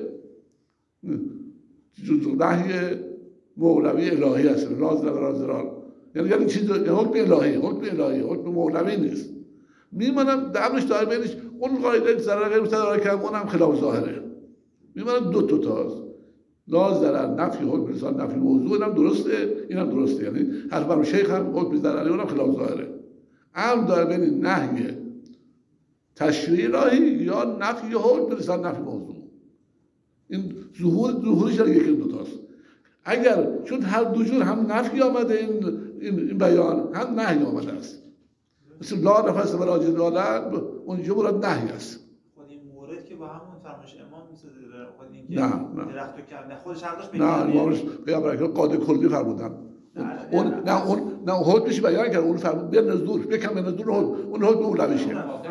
نهی مولوی الهی هست راز و رازران یعنی یعنی چیز حکم الهی حکم الهی حکم مولوی نیست میمانم دعوش داره بینش اون قاعده ضرر غیر متدارک هم اونم خلاف ظاهره میمانم دو تا تاست لا ضرر نفی حکم لسان نفی موضوع اینم درسته اینم درسته یعنی هر بر شیخ هم حکم ضرری اونم خلاف ظاهره هم داره بین نهی تشریع الهی یا نفی حکم لسان نفی موضوع این ظهور ظهورش در یکی دو تاست اگر چون هر دو جور هم نفی آمده این این بیان هم نهی آمده است مثل لا نفس و راجع دالت اونجا مراد نهی است خود این مورد که با همون فرمایش امام میسازه خود این نه که درختو کرد خودش حق داشت نه امامش پیامبر اکرم قاعده کلی فرمودن اون نه اون نه حکمش بیان کرد اون فرمود بیا نزدور بکن به نزدور اون حکم مولویشه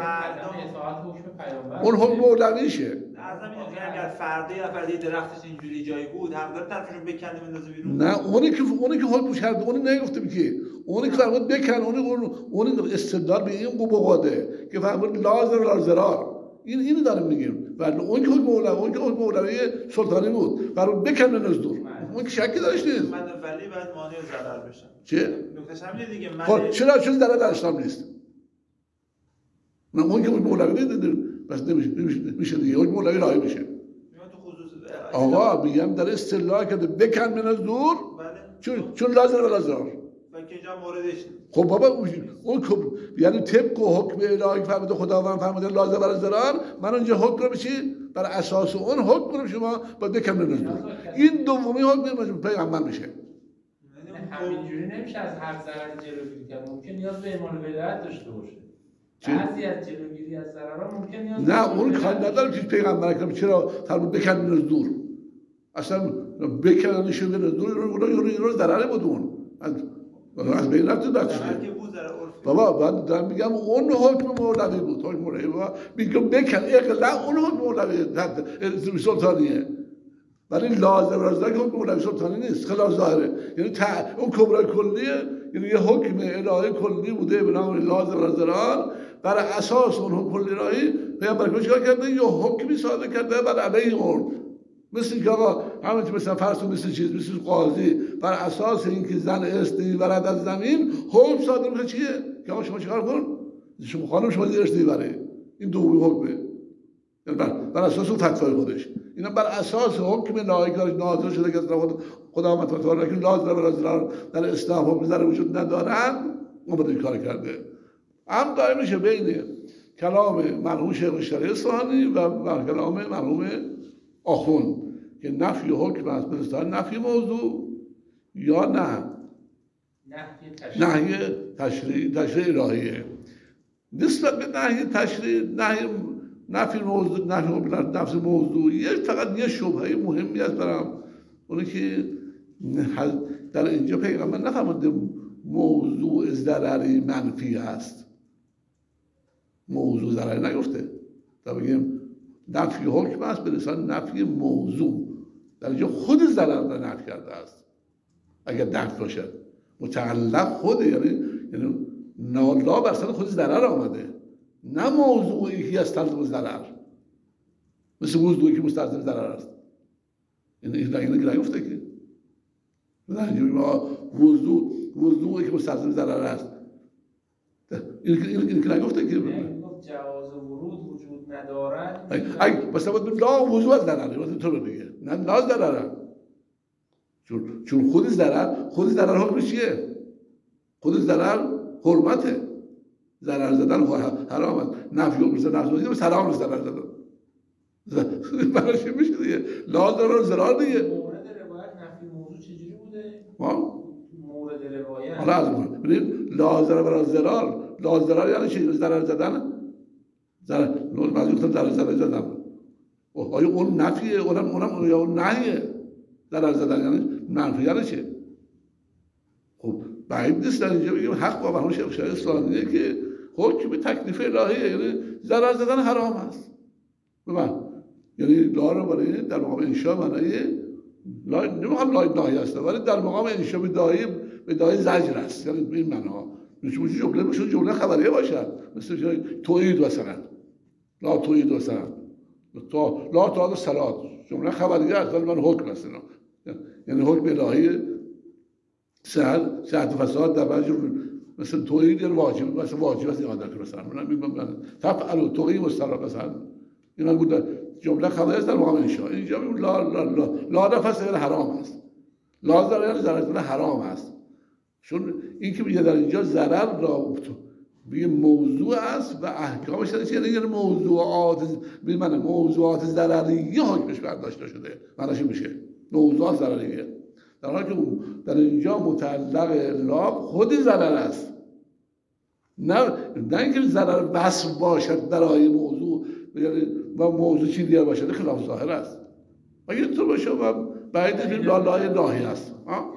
اون حکم مولویشه اگر فردا یا فردا درختش اینجوری جایی بود حق داره طرفشون بکنه بندازه بیرون نه اونی که اونی که حکمش کرد اونی نگفتم که اونی که فرمود بکن اونی اون استدلال به این قواده که فرمود لازم لازرار این اینو داریم میگیم ولی اون که حکم مولوی اون که حکم مولوی سلطانی بود فرمود بکن به نزدور اون که شکی داشت نیست من ولی بعد مانع ضرر بشم چه نکتهش همینه دیگه من خب چرا چون ضرر در اسلام نیست نه اون که مولوی بس نمیشه میشه دیگه حکم مولوی راهی میشه آقا میگم در اصطلاح کرده بکن من از دور چون چون لازم و لازم که اینجا موردش خب بابا اون یعنی طبق حکم الهی فرموده خداوند فرموده لازم و لازم من اونجا حکم رو بشی بر اساس اون حکم رو شما باید بکن من از دور این دومی حکم پیغمبر میشه همینجوری نمیشه از هر ضرر جلوگیری کرد ممکن نیاز به اعمال ولایت داشته باشه بعضی از جلوگیری از ضررها ممکن نیاز نه اون کار نداره که پیغمبر اکرم چرا فرمود بکن من از دور اصلا بکننشون من از دور اون رو ضرره بود اون از بین رفت دست بابا بعد دارم میگم اون حکم مولوی بود حکم مولوی بود میگم بکن اقلا اون حکم مولوی سلطانیه ولی لازم رازده که حکم مولوی سلطانی نیست خیلی ظاهره یعنی اون کبرای کلیه یعنی یه حکم الهی کلی بوده به نام لازم رازدران بر اساس اون حکم کلی الهی پیامبر چیکار کرده یا حکمی صادر کرده بر علیه اون مثل که آقا همین مثلا فرض مثل چیز مثل قاضی بر اساس اینکه زن ارثی برد از زمین حکم صادر میشه چیه که آقا شما چیکار کن شما خانم شما ارثی بره این دومی حکمه یعنی بر, بر اساس اون فتوای خودش اینا بر اساس حکم الهی که نازل شده که خدا متعال که لازم برای در اسلام حکم در وجود ندارن اومده این کار کرده هم دائم میشه بین کلام مرحوم شیخ اشتری اصفهانی و کلام مرحوم آخوند که نفی حکم است به اصطلاح نفی موضوع یا نه نهی تشریع تشریع الهیه نسبت به نهی تشریع نهی نفی موضوع نفی نفس موضوعیه فقط یه شبهه مهمی است برام اونه که در اینجا پیغمبر نفرموده موضوع ضرری منفی است موضوع ضرری نگفته تا بگیم نفی حکم است به لسان نفی موضوع در اینجا خود ضرر را نفی کرده است اگر نفی باشد متعلق خوده یعنی یعنی لا بر سر خود ضرر آمده نه موضوعی که یستلزم ضرر مثل موضوعی که مستلزم ضرر است این این این نگفته که ما موضوع موضوعی که مستلزم ضرر است این این این نگفته که جواز ورود وجود ندارد اگه مثلا لا موضوع ضرره مثلا تو دیگه نه لا ضرره چون چون خود ضرر خود ضرر حکم چیه خود ضرر حرمته ضرر زدن حرام است نفی حکم زدن نفی حکم حرام است ضرر زدن براش میشه دیگه لا ضرر ضرر دیگه مورد روایت نفی موضوع چجوری بوده ها مورد روایت حالا از ببین لا ضرر برای ضرر لا ضرر یعنی چی ضرر زدن ضرر بعضی گفتن ضرر ضرر زدن آیا اون نفیه اونم اونم یا اون نهیه ضرر زدن یعنی منفی یعنی چه خب بعید نیست در اینجا بگیم حق با مرحوم شیخ اشتری اصفهانیه که حکم تکلیف الهیه یعنی ضرر زدن حرام است ببین یعنی لا رو برای در مقام انشاء معنی لا نمیخوام لا نهی است ولی در مقام انشاء به دایی به دایی زجر است یعنی این معنا میشه جمله میشه جمله خبریه باشد مثل توحید مثلا لا توحید مثلا تو لا تعالی صلات جمله خبریه است ولی من حکم است یعنی حکم الهی سهل صحت و فساد در بعضی مثل توحید یعنی واجب مثلا واجب است عادت مثلا من تفعل توحید مستقر مثلا اینا بود جمله خبری است در مقام انشاء اینجا میگم لا لا لا لا نفس یعنی حرام است لا ضرر یعنی ضرر حرام است چون این که میگه در اینجا ضرر را به موضوع است و احکامش یعنی یعنی موضوعات به معنی موضوعات ضرریه حکمش برداشته شده معنیش میشه موضوعات ضرریه در حالی که در اینجا متعلق لا خود ضرر است نه نه اینکه ضرر وصف باشد برای موضوع و موضوع چی دیگر باشد خلاف ظاهر است و اینطور باشه و بعید این لا لای ناهی است ها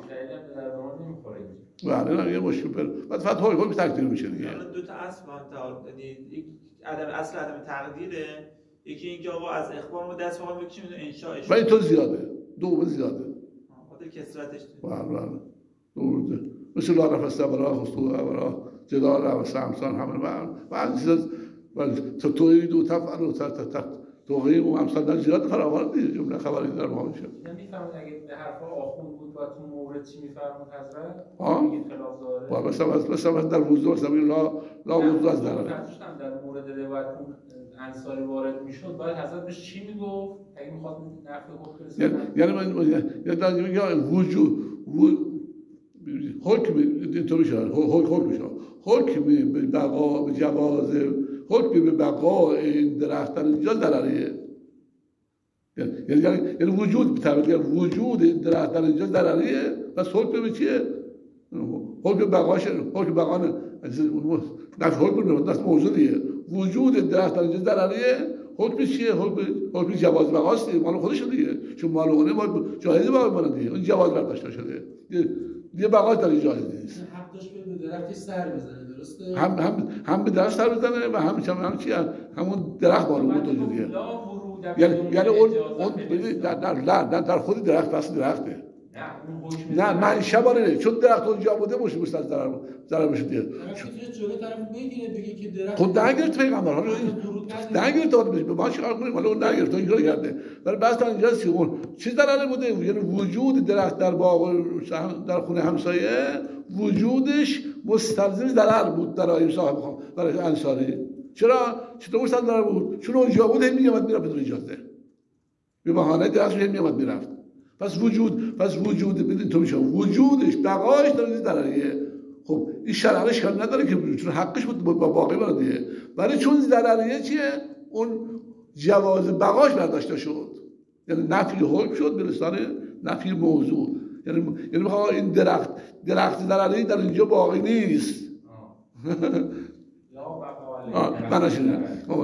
بله نه یه مشکل پر بعد فتوای حکم تقدیر میشه دیگه دو تا اصل هم یعنی یک عدم اصل عدم تقدیره یکی اینکه آقا از اخبار ما دست واقعا بکشیم انشاءش ولی تو زیاده دو زیاده خاطر کثرتش بله بله درسته مثل لا نفس برا خصوصا برا جدال و سمسان همه بعد بعد چیزا ولی تو توحید و تفعل و توقیم و امثال در زیاد فراوان دیگه جمله خبری در ما میشه نمیفهمید اگه به حرفا آخوند بود و تو مورد چی میفرمود حضرت ها میگید خلاف ظاهره مثلا مثلا در وضو مثلا لا لا وضو از در در مورد روایت انصاری وارد میشد باید حضرت بهش چی میگفت اگه میخواد نفی حکم برسونه یعنی من یعنی در میگه وجود حکم اینطوری شد حکم شد حکم به بقا به جواز حکم به بقا این درخت در اینجا ضرریه یعنی یعنی یعنی وجود به تعبیر وجود این درخت در اینجا ضرریه پس حکم به چیه حکم بقاش حکم بقا نه نفی حکم دست موجودیه وجود درخت در اینجا ضرریه حکم چیه حکم حکم جواز بقاست مال خودش دیگه چون مال اونه ما جایزه بقا مال دیگه اون جواز برداشته شده دیگه بقا در این جایزه نیست حق داشت به درختش سر بزنه درسته هم هم هم به درخت سر بزنه و هم هم هم چی همون درخت بارو بود دیگه یعنی یعنی اون اون در در در در خود درخت پس درخته نه منشأ باره چون درخت اونجا بوده مش مستد ضرر ضرر بشه دیگه میتونه جلوی طرف بگیره بگه که درخت خود نگرفت پیغمبر ها نگرفت تا به ما چیکار کنیم ولی اون نگرفت اون اینجوری کرده ولی بس تا اینجا چی اون چی ضرری بوده یعنی وجود درخت در باغ در خونه همسایه وجودش مستلزم ضرر بود برای صاحب خان برای انصاری چرا چطور مستلزم ضرر بود چون اونجا بود هم میومد میرفت بدون اجازه به بهانه درخت هم میومد میرفت پس وجود پس وجود بدین تو میشه وجودش بقایش داره ضرریه خب این شرعش کار نداره که چون حقش بود با باقی بردیه ولی چون ضرریه چیه اون جواز بقاش برداشته شد یعنی نفی حکم شد به لسان نفی موضوع یعنی یعنی بخواه این درخت درخت ضرری در اینجا باقی نیست آه بناش نه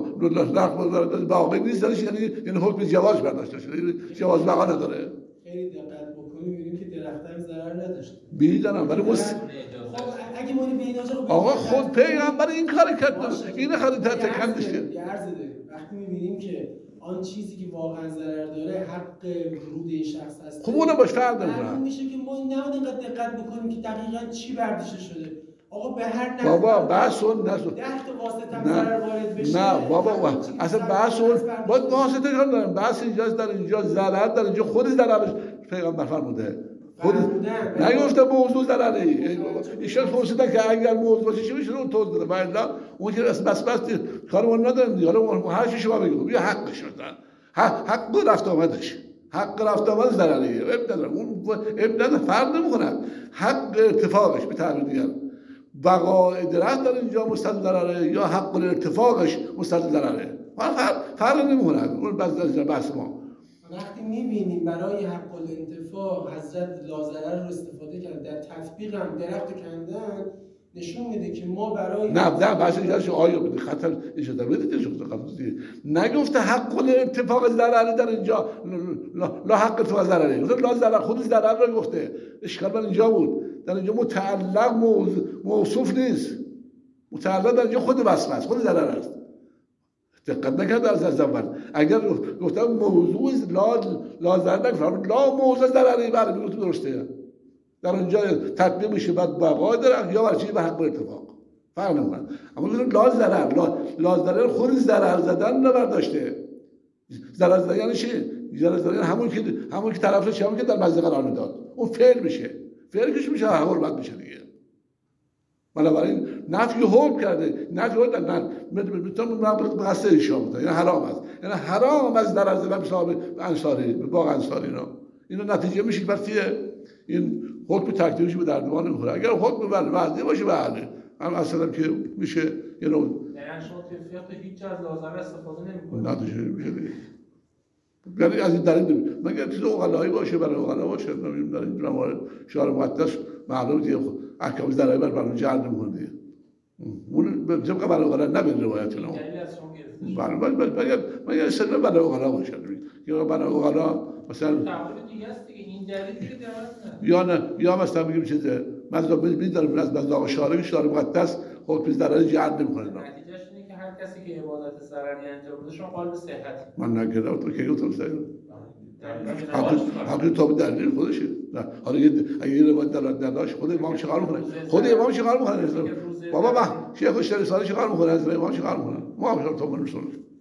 باقی نیست یعنی یعنی حکم جواز برداشته شد جواز بقا نداره خیلی دقت بکنیم می‌بینیم که درخت هم ضرر نداشته میدونم ولی مس خب اگه ما به اینجا آقا خود پیغمبر این کار کرد این خیلی تکندش یه عرض داریم وقتی می‌بینیم که آن چیزی که واقعا ضرر داره حق ورود این شخص هست خب اونم باش فرق نمی‌کنه میشه که ما نباید اینقدر دقت بکنیم که دقیقاً چی برداشته شده آقا به هر نحو بابا بحث اون نه ده تا واسطه هم ضرر وارد بشه نه بابا اصلا بحث اون باید واسطه کار دارم بحث اینجاست در اینجا ضرر در اینجا خود ضررش پیغمبر فرموده خود نگفته موضوع ضرره ایشان فرصتن که اگر موضوع باشه چی میشه اون توضیح داده والا اون که بس بس کارمون نداریم دیگه حالا هر چی شما بگید بیا حقش بدن حق حق رفت آمدش حق رفت آمد ضرریه اب نداره اون اب نداره فرق نمیکنه حق ارتفاعش به تعبیر دیگر بقای درخت در اینجا مستلزم ضرره یا حق ارتفاعش مستلزم ضرره فرق فرق نمیکنه اون بحث ما وقتی می‌بینیم برای حق الانتفاع حضرت لاضرر رو استفاده کردن در تطبیق هم درخت کندن نشون میده که ما برای نه نه بحث اینجاست آیا بده خطر اجازه بدید شما خطر نگفته حق الانتفاع ضرری در اینجا لا حق ارتفاع ضرری گفته لا ضرر خود ضرر رو گفته اشکال من اینجا بود در اینجا متعلق موصوف نیست متعلق در اینجا خود وصف است خود ضرر است دقت نکرد از اول اگر گفتم موضوع لا لا ضرر نگفتم لا موضوع ضرری بله میگم درسته در اونجا تطبیق میشه بعد بقا درخت یا چیزی به حق اتفاق فرق نمیکنه اما میگم لا ضرر لا لا ضرر خود ضرر زدن رو برداشته ضرر زدن یعنی چی ضرر زدن همون که همون که طرفش همون که در مزه قرار میداد اون فعل میشه فعلش میشه حرمت میشه دیگه بنابراین نفی حکم کرده نفی حکم نه میتونم به قصد اشاره بده یعنی حرام است یعنی حرام از ضرر زدن به صاحب انصاری به باغ انصاری اینا اینو نتیجه میشه برای این حکم تکلیفش به دردمان نمیخوره اگر حکم بله وضعی باشه بله هم اصلا که میشه یه نوع یعنی شما توی فقه هیچ از لاضرر استفاده نمی‌کنید نداشه میشه یعنی از این در این مگر چیز اوغلایی باشه برای اوغلا باشه نمیدونم در این موارد شعار مقدس معلومه دیگه احکام ضرری بر برای جعل نمی‌کنه دیگه اون طبق برای اوغلا نه به روایت اون بله بله بله مگر اصلا برای اوغلا باشه یا برای اوغلا مثلا دیگه است دیگه این دلیلی که درست یا نه یا مثلا میگیم چیزه مثلا میذارم از مذاق شارع شعار مقدس حکم ضرر جعل نمی‌کنه نتیجهش اینه که هر کسی که عبادت ضرری انجام بده شما قال به صحت من نگردم تو که گفتم صحیح حقیقت تا به دلیل خودشه نه حالا اگه یه روایت در نداشت خود امام چیکار میکنه خود امام چیکار میکنه بابا ما شیخ شریعت چیکار میکنه از امام چیکار میکنه ما هم تو من رسول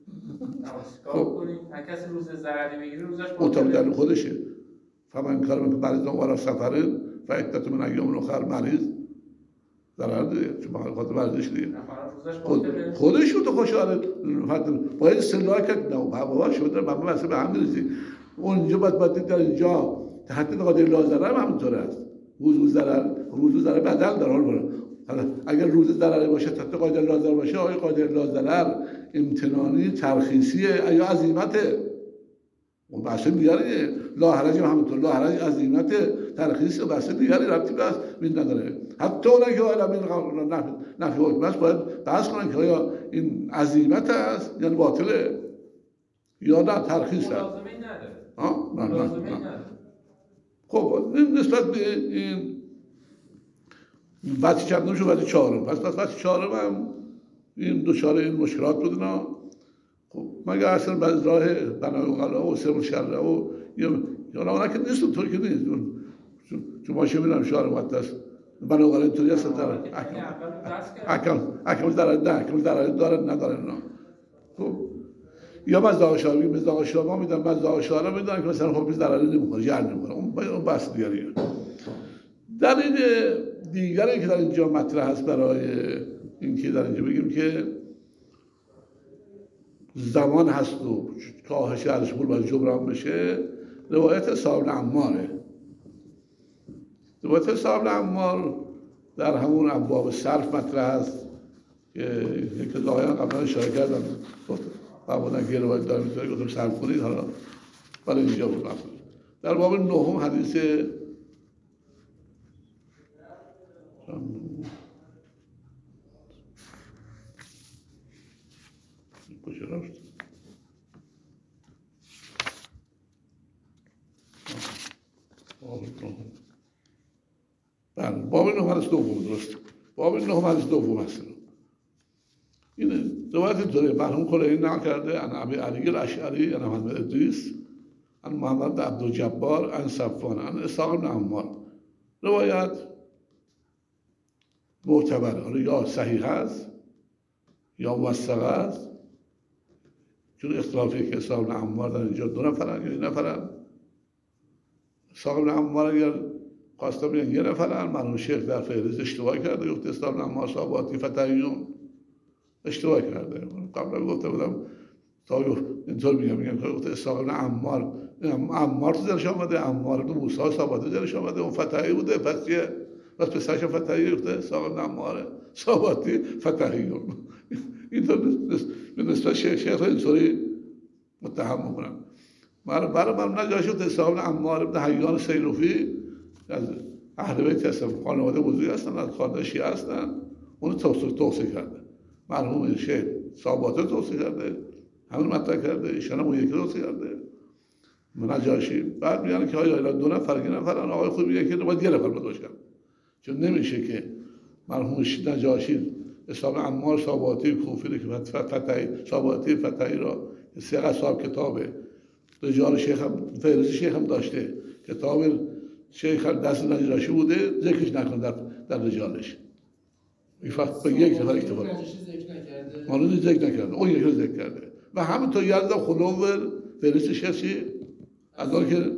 خب هر کسی روز ضرری بگیره روزش مطابق خودشه فمن کار من مریض ولا سفر فعدت من ایام اخر مریض ضرر دیگه چون خاطر ورزش دیگه خودش رو تو خوشحاله باید اصلاح کرد نه بابا شده بابا واسه به هم میرسی اونجا باید باید در اینجا تحت قاعده لا ضرر هم همینطوره است وضوع ضرر وضوع ضرر بدل در حال بره اگر روز ضرر باشه تحت قاعده لا ضرر باشه آیا قاعده لا ضرر امتنانی ترخیصیه یا عزیمته اون بحث دیگریه لا حرج هم همینطور لا حرج عزیمت ترخیص و بحث دیگری ربطی بس این نداره حتی اونایی که حالا این نفی حکم است باید بحث کنن که آیا این عزیمت است یعنی باطله یا نه ترخیص است لازمه نداره آه نه نه لازمه نه نداره خب نسبت به این وقتی چندم شو وقتی چهارم پس پس وقتی چهارم هم این دوچاره این مشکلات بود نه خب مگر اصلا بعض راه بنای اوغلا و سر شره و یا یا اونا که نیست طوری که نیست چون ما چه میدونم شعار مقدس بنابراین اینطوری هست در اکم اکم ضرر نه اکم ضرر داره نداره نه. خب یا من زاغشار میگم زاغشار ما میدونم من زاغشار میدونم که مثلا خب ضرری نمیخوره جر نمیخوره اون اون بحث دیگریه. دلیل دیگری که در اینجا مطرح هست برای اینکه در اینجا بگیم که زمان هست و کاهش ارزش پول باید جبران بشه، روایت صاحب عماره. روایت صاحب عمار در همون ابواب صرف مطرح هست که یک آقایان قبلا اشاره کردن فرمودن که روایت دارم میتونه گفتم صرف کنید، حالا برای اینجا بود مطرح. در باب نهم حدیث کجا رفت؟ بله باب نهم حدیث دوم درست. باب نهم حدیث دوم هست. اینه روایت اینطوره مرحوم کلینی نقل کرده ان ابی علی الاشعری ان محمد ادریس ان محمد عبدالجبار ان صفوان ان اسحاق بن عمار. روایت معتبره، یا صحیح است یا موثق است، چون اختلافی که اسحاق بن عمار در اینجا دو نفرن یا یک نفرن. اسحاق بن عمار اگر خواسته بگن یه نفرن، مرحوم شیخ در فهرست اشتباه کرده، گفته اسحاق بن عمار صحاباتی فتحیون، اشتباه کرده. قبلا گفته بودم تا اینطور میگم میگم که گفته اسحاق بن عمار عمار تو درش آمده، عمار بن موسی صحاباتی درش آمده، اون فتحی بوده، پس چیه؟ پس پسرش فتحی گفته اسحاق بن عمار صحاباتی فتحیون. اینطور به نسبت شیخ شیخ اینطوری متهم میکنم. برای من نجاشی گفته اسحاق بن عمار بن حیان سیلوفی از اهل بیت هستن، خانواده بزرگ هستن، از خانواده شیعه هستن، اونو توصیه کرده. مرحوم شیخ صحاباته توصیه کرده، همون مطرح کرده، ایشان هم اون یکی توصیه کرده نجاشی. بعد میگن که آیا دو نفر یه نفرن، آقای خوب میگه که باید یه نفر باشن، چون نمیشه که مرحوم نجاشی اسحاق عمار صحاباتی کوفی که فتحی صحاباتی فتحی را سه صاحب کتابه رجال شیخ هم فهرست شیخ هم داشته، کتاب شیخ دست نجاشی بوده، ذکرش نکنه در, در رجالش. این فقط به یک نفر اکتفا کرده، مالون ذکر نکرده، اون یکی رو ذکر کرده. و همینطور یادم خلوور فهرست شیخی از آن که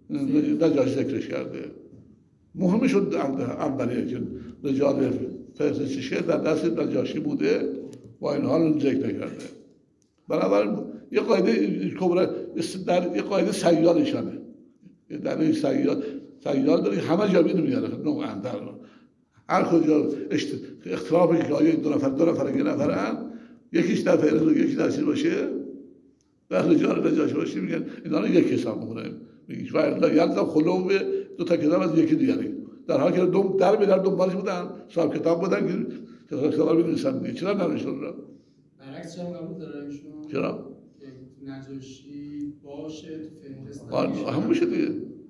نجاشی ذکرش کرده. مهمش شد اولیه که رجال فهرست شیخ در دست نجاشی بوده و این حال ذکر نکرده. بنابراین یه قاعده کبرا در یه قاعده سیالشانه، در این سیال سیال داری همه جا اینو میاره نوعا در هر کجا اختلافی که آیا دو نفر دو نفر یه نفرن، یکیش در فهرست و یکیش در چیز باشه، در رجال نجاشی باشه، میگن اینا رو یک حساب میکنه. میگه و الا یلزم خلو دو تا کتاب از یکی دیگری، در حالی که دو در به در دنبالش بودن، صاحب کتاب بودن که کتاب رو بنویسن. چرا ننوشتن را؟ برعکس چرا قبول داره ایشون؟ چرا؟ نجاشی باشه تو فهرست هم میشه دیگه.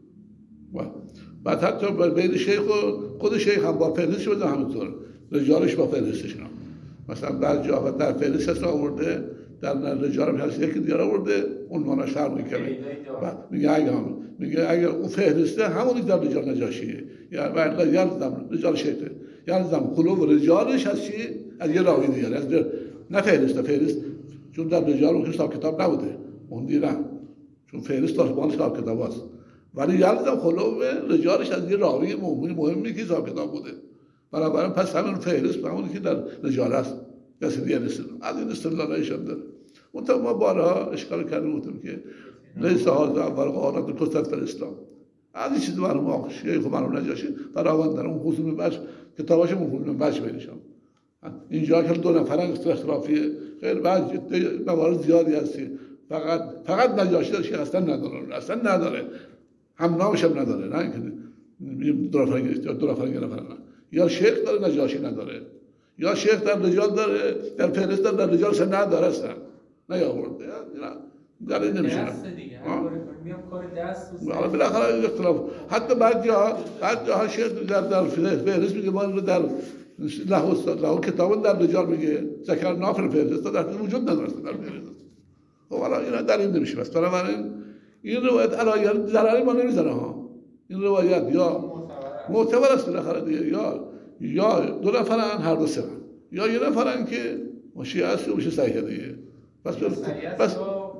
بعد حتی بین شیخ و خود شیخ هم با فهرستش بوده، همینطور رجالش با فهرستش هم. مثلا بعد جا در فهرست هست آورده، در رجال هم هست یکی دیگر آورده، اون ماناش فرق میکنه. میگه اگه هم میگه اگر اون فهرسته همونی در رجال نجاشیه، یعنی بعد یلزم رجال شیخه، یلزم خلو رجالش از چی؟ از یه راوی دیگر، از نه فهرسته فهرست، چون در رجال اون حساب کتاب نبوده، اون دیگه چون فهرست داشت با حساب کتاب هست، ولی یلزم خلو رجالش از یه راوی مهمی مهمی که حساب کتاب بوده. بنابراین پس همین فهرست همونی که در رجال هست کسی دیگه نیست. از این استدلال ایشان داره. منتها ما بارها اشکال کرده بودیم که لیس هذا اول قانون کثرت در اسلام. از این چیز مرحوم آقا شیخ و مرحوم نجاشی فراوان دارن، اون خصوص بچ کتاباش مفهوم بچ بینشان. اینجا که دو نفرن اختلافیه، خیر بعد موارد زیادی هستی، فقط فقط نجاشی داشت اصلا نداره، اصلا نداره، هم نامش هم نداره، نه اینکه دو نفر یا دو نفر یه نفر نه، یا شیخ داره نجاشی نداره، یا شیخ در رجال داره در فهرست در رجال سن نداره اصلا نیاورده، در این نمیشه. دست دیگه میام کار دست و حالا بالاخره اختلاف، حتی بعد جاها بعد جاها شیخ در در فهرست میگه ما در له له کتاب در رجال میگه ذکر نافل فهرست در وجود نداره در فهرست. خب حالا اینا در این نمیشه. بس بنابراین این روایت علایه ضرری ما نمیزنه ها، این روایت یا معتبر است بالاخره دیگه، یا یا دو نفرن هر دو سرن، یا یه نفرن که شیعه است یا میشه صحیح دیگه. پس پس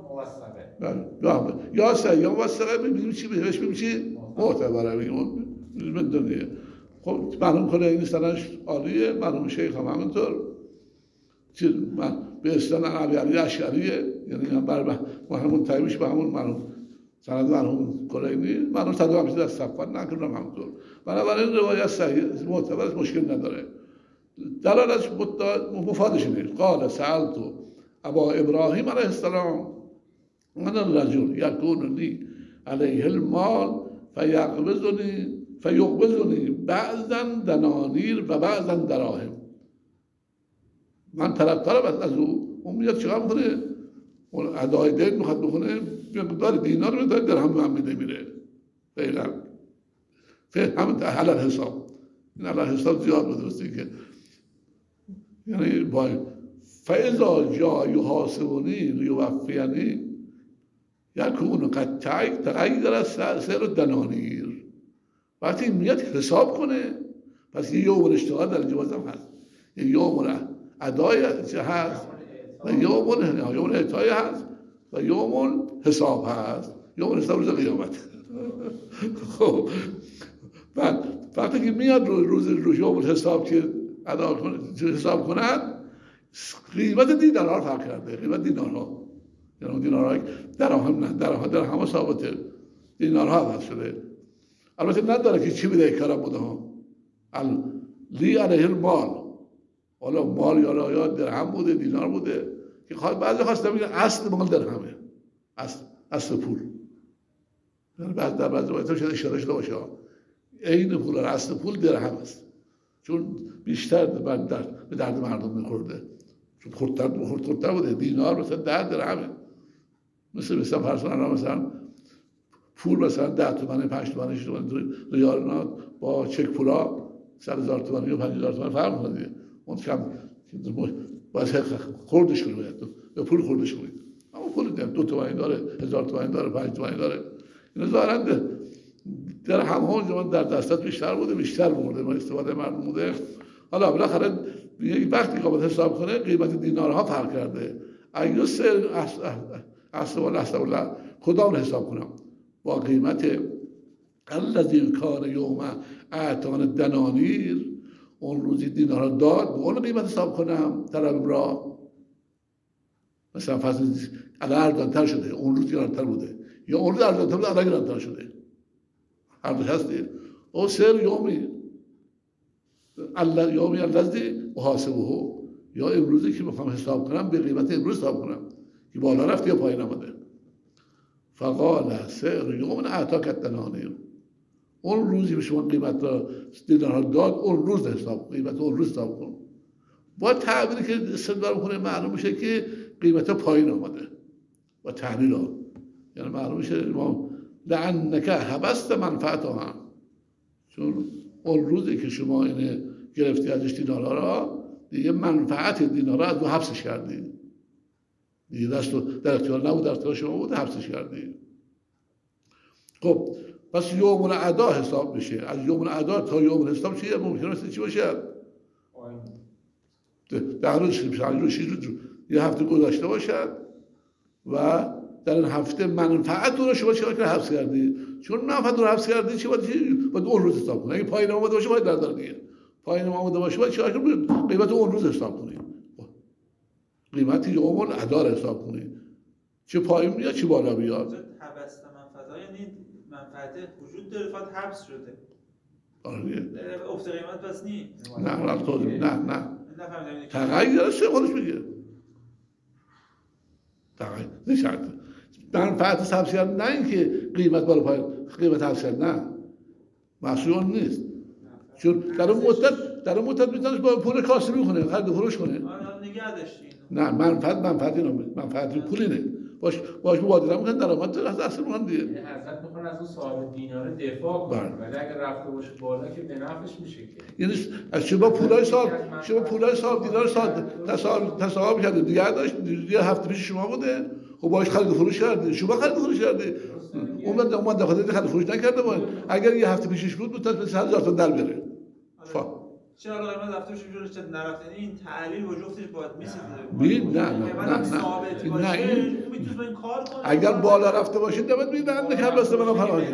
یا یا صحیح یا موثقه. ببینیم چی بهش ببینیم چی معتبره میگیم بدونید. خب معلوم کنه این سندش عالیه، معلوم شیخ هم همینطور. چیز من به اصطلاح علی علی اشعریه، یعنی هم بر همون تایمیش به همون معلوم سند مرحوم کلینی معلوم صد و هفتاد از صفوان نکنم همونطور. بنابراین روایت صحیح معتبرش مشکل نداره. دلالش مفادش اینه. قال سألت ابا ابراهیم علیه السلام من الرجل یکون لی علیه المال فیقبضنی فیقبضنی بعضا دنانیر و بعضا دراهم. من طلبکارم از او، اون میاد چیکار میکنه؟ اون ادای دین میخواد بکنه، مقدار دینار رو داره درهم هم میده میره. فعلا همین حلال حساب، این حلال حساب زیاد بدرستی که یعنی با فاذا جا یحاسبنی لیوفینی یکون قد تغیر سعر الدنانیر. وقتی میاد حساب کنه، پس یه یوم اشتغال در جواز هم هست، یه یوم ادای هست و یوم یوم اعطای هست و یوم حساب هست. یوم حساب روز قیامت. خب بعد وقتی که میاد روز روز یوم حساب که ادا کنه حساب کنند، قیمت دینارها فرق کرده. قیمت دینارها یعنی دینارها درهم نه درهم درهم ثابته، دینارها فرق شده. البته نداره که چی بده کارا بوده ها. لی علیه المال، حالا مال یا یا درهم بوده دینار بوده که بعضی خواستم میگن اصل مال درهمه، اصل اصل پول. یعنی بعد در بعضی وقتا شده اشاره شده باشه عین پول اصل پول درهم است، چون بیشتر بعد در به درد مردم میخورده، چون خردتر خردتر بوده. دینار مثلا ده درهمه، مثل مثلا فرضاً مثلا پول مثلا ده تومن پنج تومن شش تومن ریال با چک پولا صد هزار تومانی و پنج هزار تومن فرق میکنه. اون کم باید خوردش کنید، به پول خوردش کنید. اما پول دو تومانی داره، هزار تومانی داره، پنج تومانی داره، اینا ظاهراً در همه زمان در دستت بیشتر بوده، بیشتر برده ما استفاده مردم بوده. حالا بالاخره یک وقتی که باید حساب کنه قیمت دینارها فرق کرده. ایو سر اصل و اصل الله کدام حساب کنم؟ با قیمت الذی کان یوم اعطان دنانیر، اون روزی دینارها داد، با اون قیمت حساب کنم طلب را. مثلا فصل الان ارزان‌تر شده، اون روز گران‌تر بوده، یا اون روز ارزان‌تر بوده الان گران‌تر شده. هر دو هستی. او سر یومی الله یومی الذی احاسبه، یا امروزی که میخوام حساب کنم به قیمت امروز حساب کنم که بالا رفت یا پایین آمده. فقال سر یوم اعطاک الدنانیر، اون روزی به شما قیمت را دینارها داد، اون روز حساب قیمت اون روز حساب کن. با تعبیری که استدلال کنه معلوم میشه که قیمت پایین آمده با تحلیل ها، یعنی معلوم میشه ما لعنک حبست منفعتها، چون اون روزی که شما اینه گرفتی ازش دینارها را، دیگه منفعت دینارها از دو حبسش کردی، دیگه دست در اختیار نبود، در اختیار شما بود، حبسش کردی. خب پس یوم الادا حساب میشه. از یوم الادا تا یوم الحساب چیه ممکنه است چی باشه؟ ده روز پنج روز شش روز یه هفته گذشته باشد و در این هفته منفعت رو شما چیکار کردی؟ حبس کردی. چون منفعت رو حبس کردی چی باید باید اون روز حساب کنی. اگه پایین اومده باشه باید در دیگه پایین اومده باشه باید چیکار کنی؟ قیمت اون روز حساب کنی. قیمت یوم الادا حساب کنی. چه پایین میاد چه بالا میاد. حبس منفعت یعنی منفعت وجود داره فقط حبس شده. آره. افت قیمت بس نی. نه نه نه نه. نفهمیدم. تغییر چه خودش میگه. تغییر نشد. منفعت حبس کردن نه اینکه قیمت بالا پایین، قیمت حبس کردن نه. مسئول نیست. چون در اون مدت در اون مدت میتونش با پول کاسبی کنه، خرید و فروش کنه. آره نگه داشتین. نه منفعت منفعت اینا منفعت پولی نه. باش باش مبادله میکنن درآمد از اصل اون دیگه. یعنی حضرت میخوان از اون صاحب دینار دفاع کنن، ولی اگه رفته باشه بالا که به نفعش میشه که. یعنی از شما پولای صاحب شما پولای صاحب دینار صاحب تصاحب تصاحب کرده دیگه داشت، دیگه هفته پیش شما بوده. خب باش خرید و فروش کردی، شما خرید و فروش کردی، اون من اون داخل خرید و فروش نکرده بود. اگر یه هفته پیشش بود بود تا هزار تا در بره. فا چرا قیمت رفته بشه جلوش چت نرفته؟ این تحلیل و جفتش باید میسازه. ببین نه نه نه نه نه این اگر بالا رفته باشه دمت ببین بنده کار بسته من فراغی.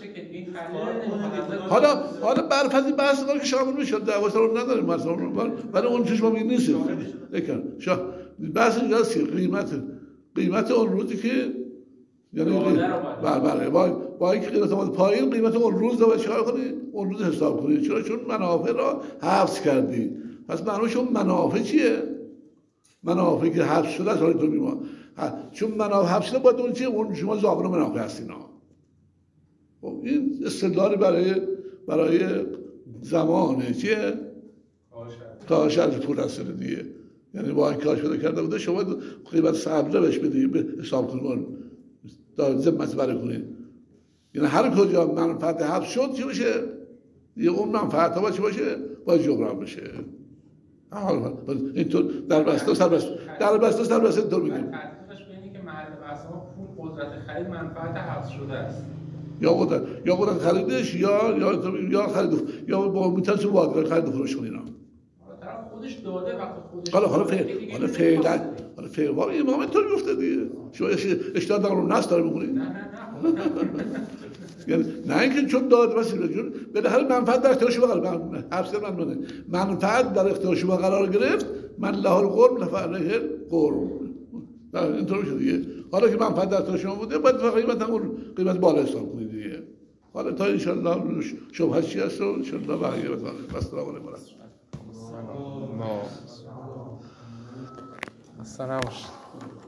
حالا حالا برفضی بحث داره که شامل میشه دعوا رو نداریم مثلا ولی اون چشم می نیست. لیکن شاه بحث اینجاست قیمت قیمت اون روزی که یعنی بله بله با با اینکه قیمت اومد پایین قیمت اون روز رو چیکار کنی؟ اون روز حساب کنی. چرا؟ چون منافع را حفظ کردی. پس معنیش اون منافع چیه؟ منافعی که حفظ شده است تو میما. چون منافع حفظ شده باید اون چیه؟ اون شما ضامن منافع هستین ها. خب این استدلال برای برای زمانه چیه؟ کاش از پول هست دیگه. یعنی با این کاش پیدا کرده بوده شما قیمت صبره بهش بدید به حساب کنید تا ذمت بر کنید. یعنی هر کجا منفعت حفظ شد چی بشه؟ یه اون منفعت ها چی باشه؟ باید جبران بشه. حالا اینطور در بسته سر بسته در بسته سر بسته اینطور میگیم. تحقیقش به اینه که محل بحث ما پول قدرت خرید منفعت حفظ شده است. یا قدرت یا قدرت خریدش یا یا یا خرید یا با میتونیم واقعا خرید و فروش کنیم. طرف خودش داده وقتی خودش حالا حالا فعلا حالا فعلا حالا فعلا واقعا امام اینطوری گفته دیگه. شما اشتباه دارم رو نص داره می‌خونید. نه نه نه. یعنی نه اینکه چون داد واسه چون بالاخره منفعت در اختیار شما قرار حفظ من منه منفعت در اختیار شما قرار گرفت من له القرب لفعله القرب اینطور میشه دیگه. حالا که منفعت در اختیار شما بوده باید قیمت هم قیمت بالا حساب کنید دیگه. حالا تا ان شاء الله شبهه چی هست و ان شاء الله بقیه بتونه. السلام علیکم. ما اصلا نباشه.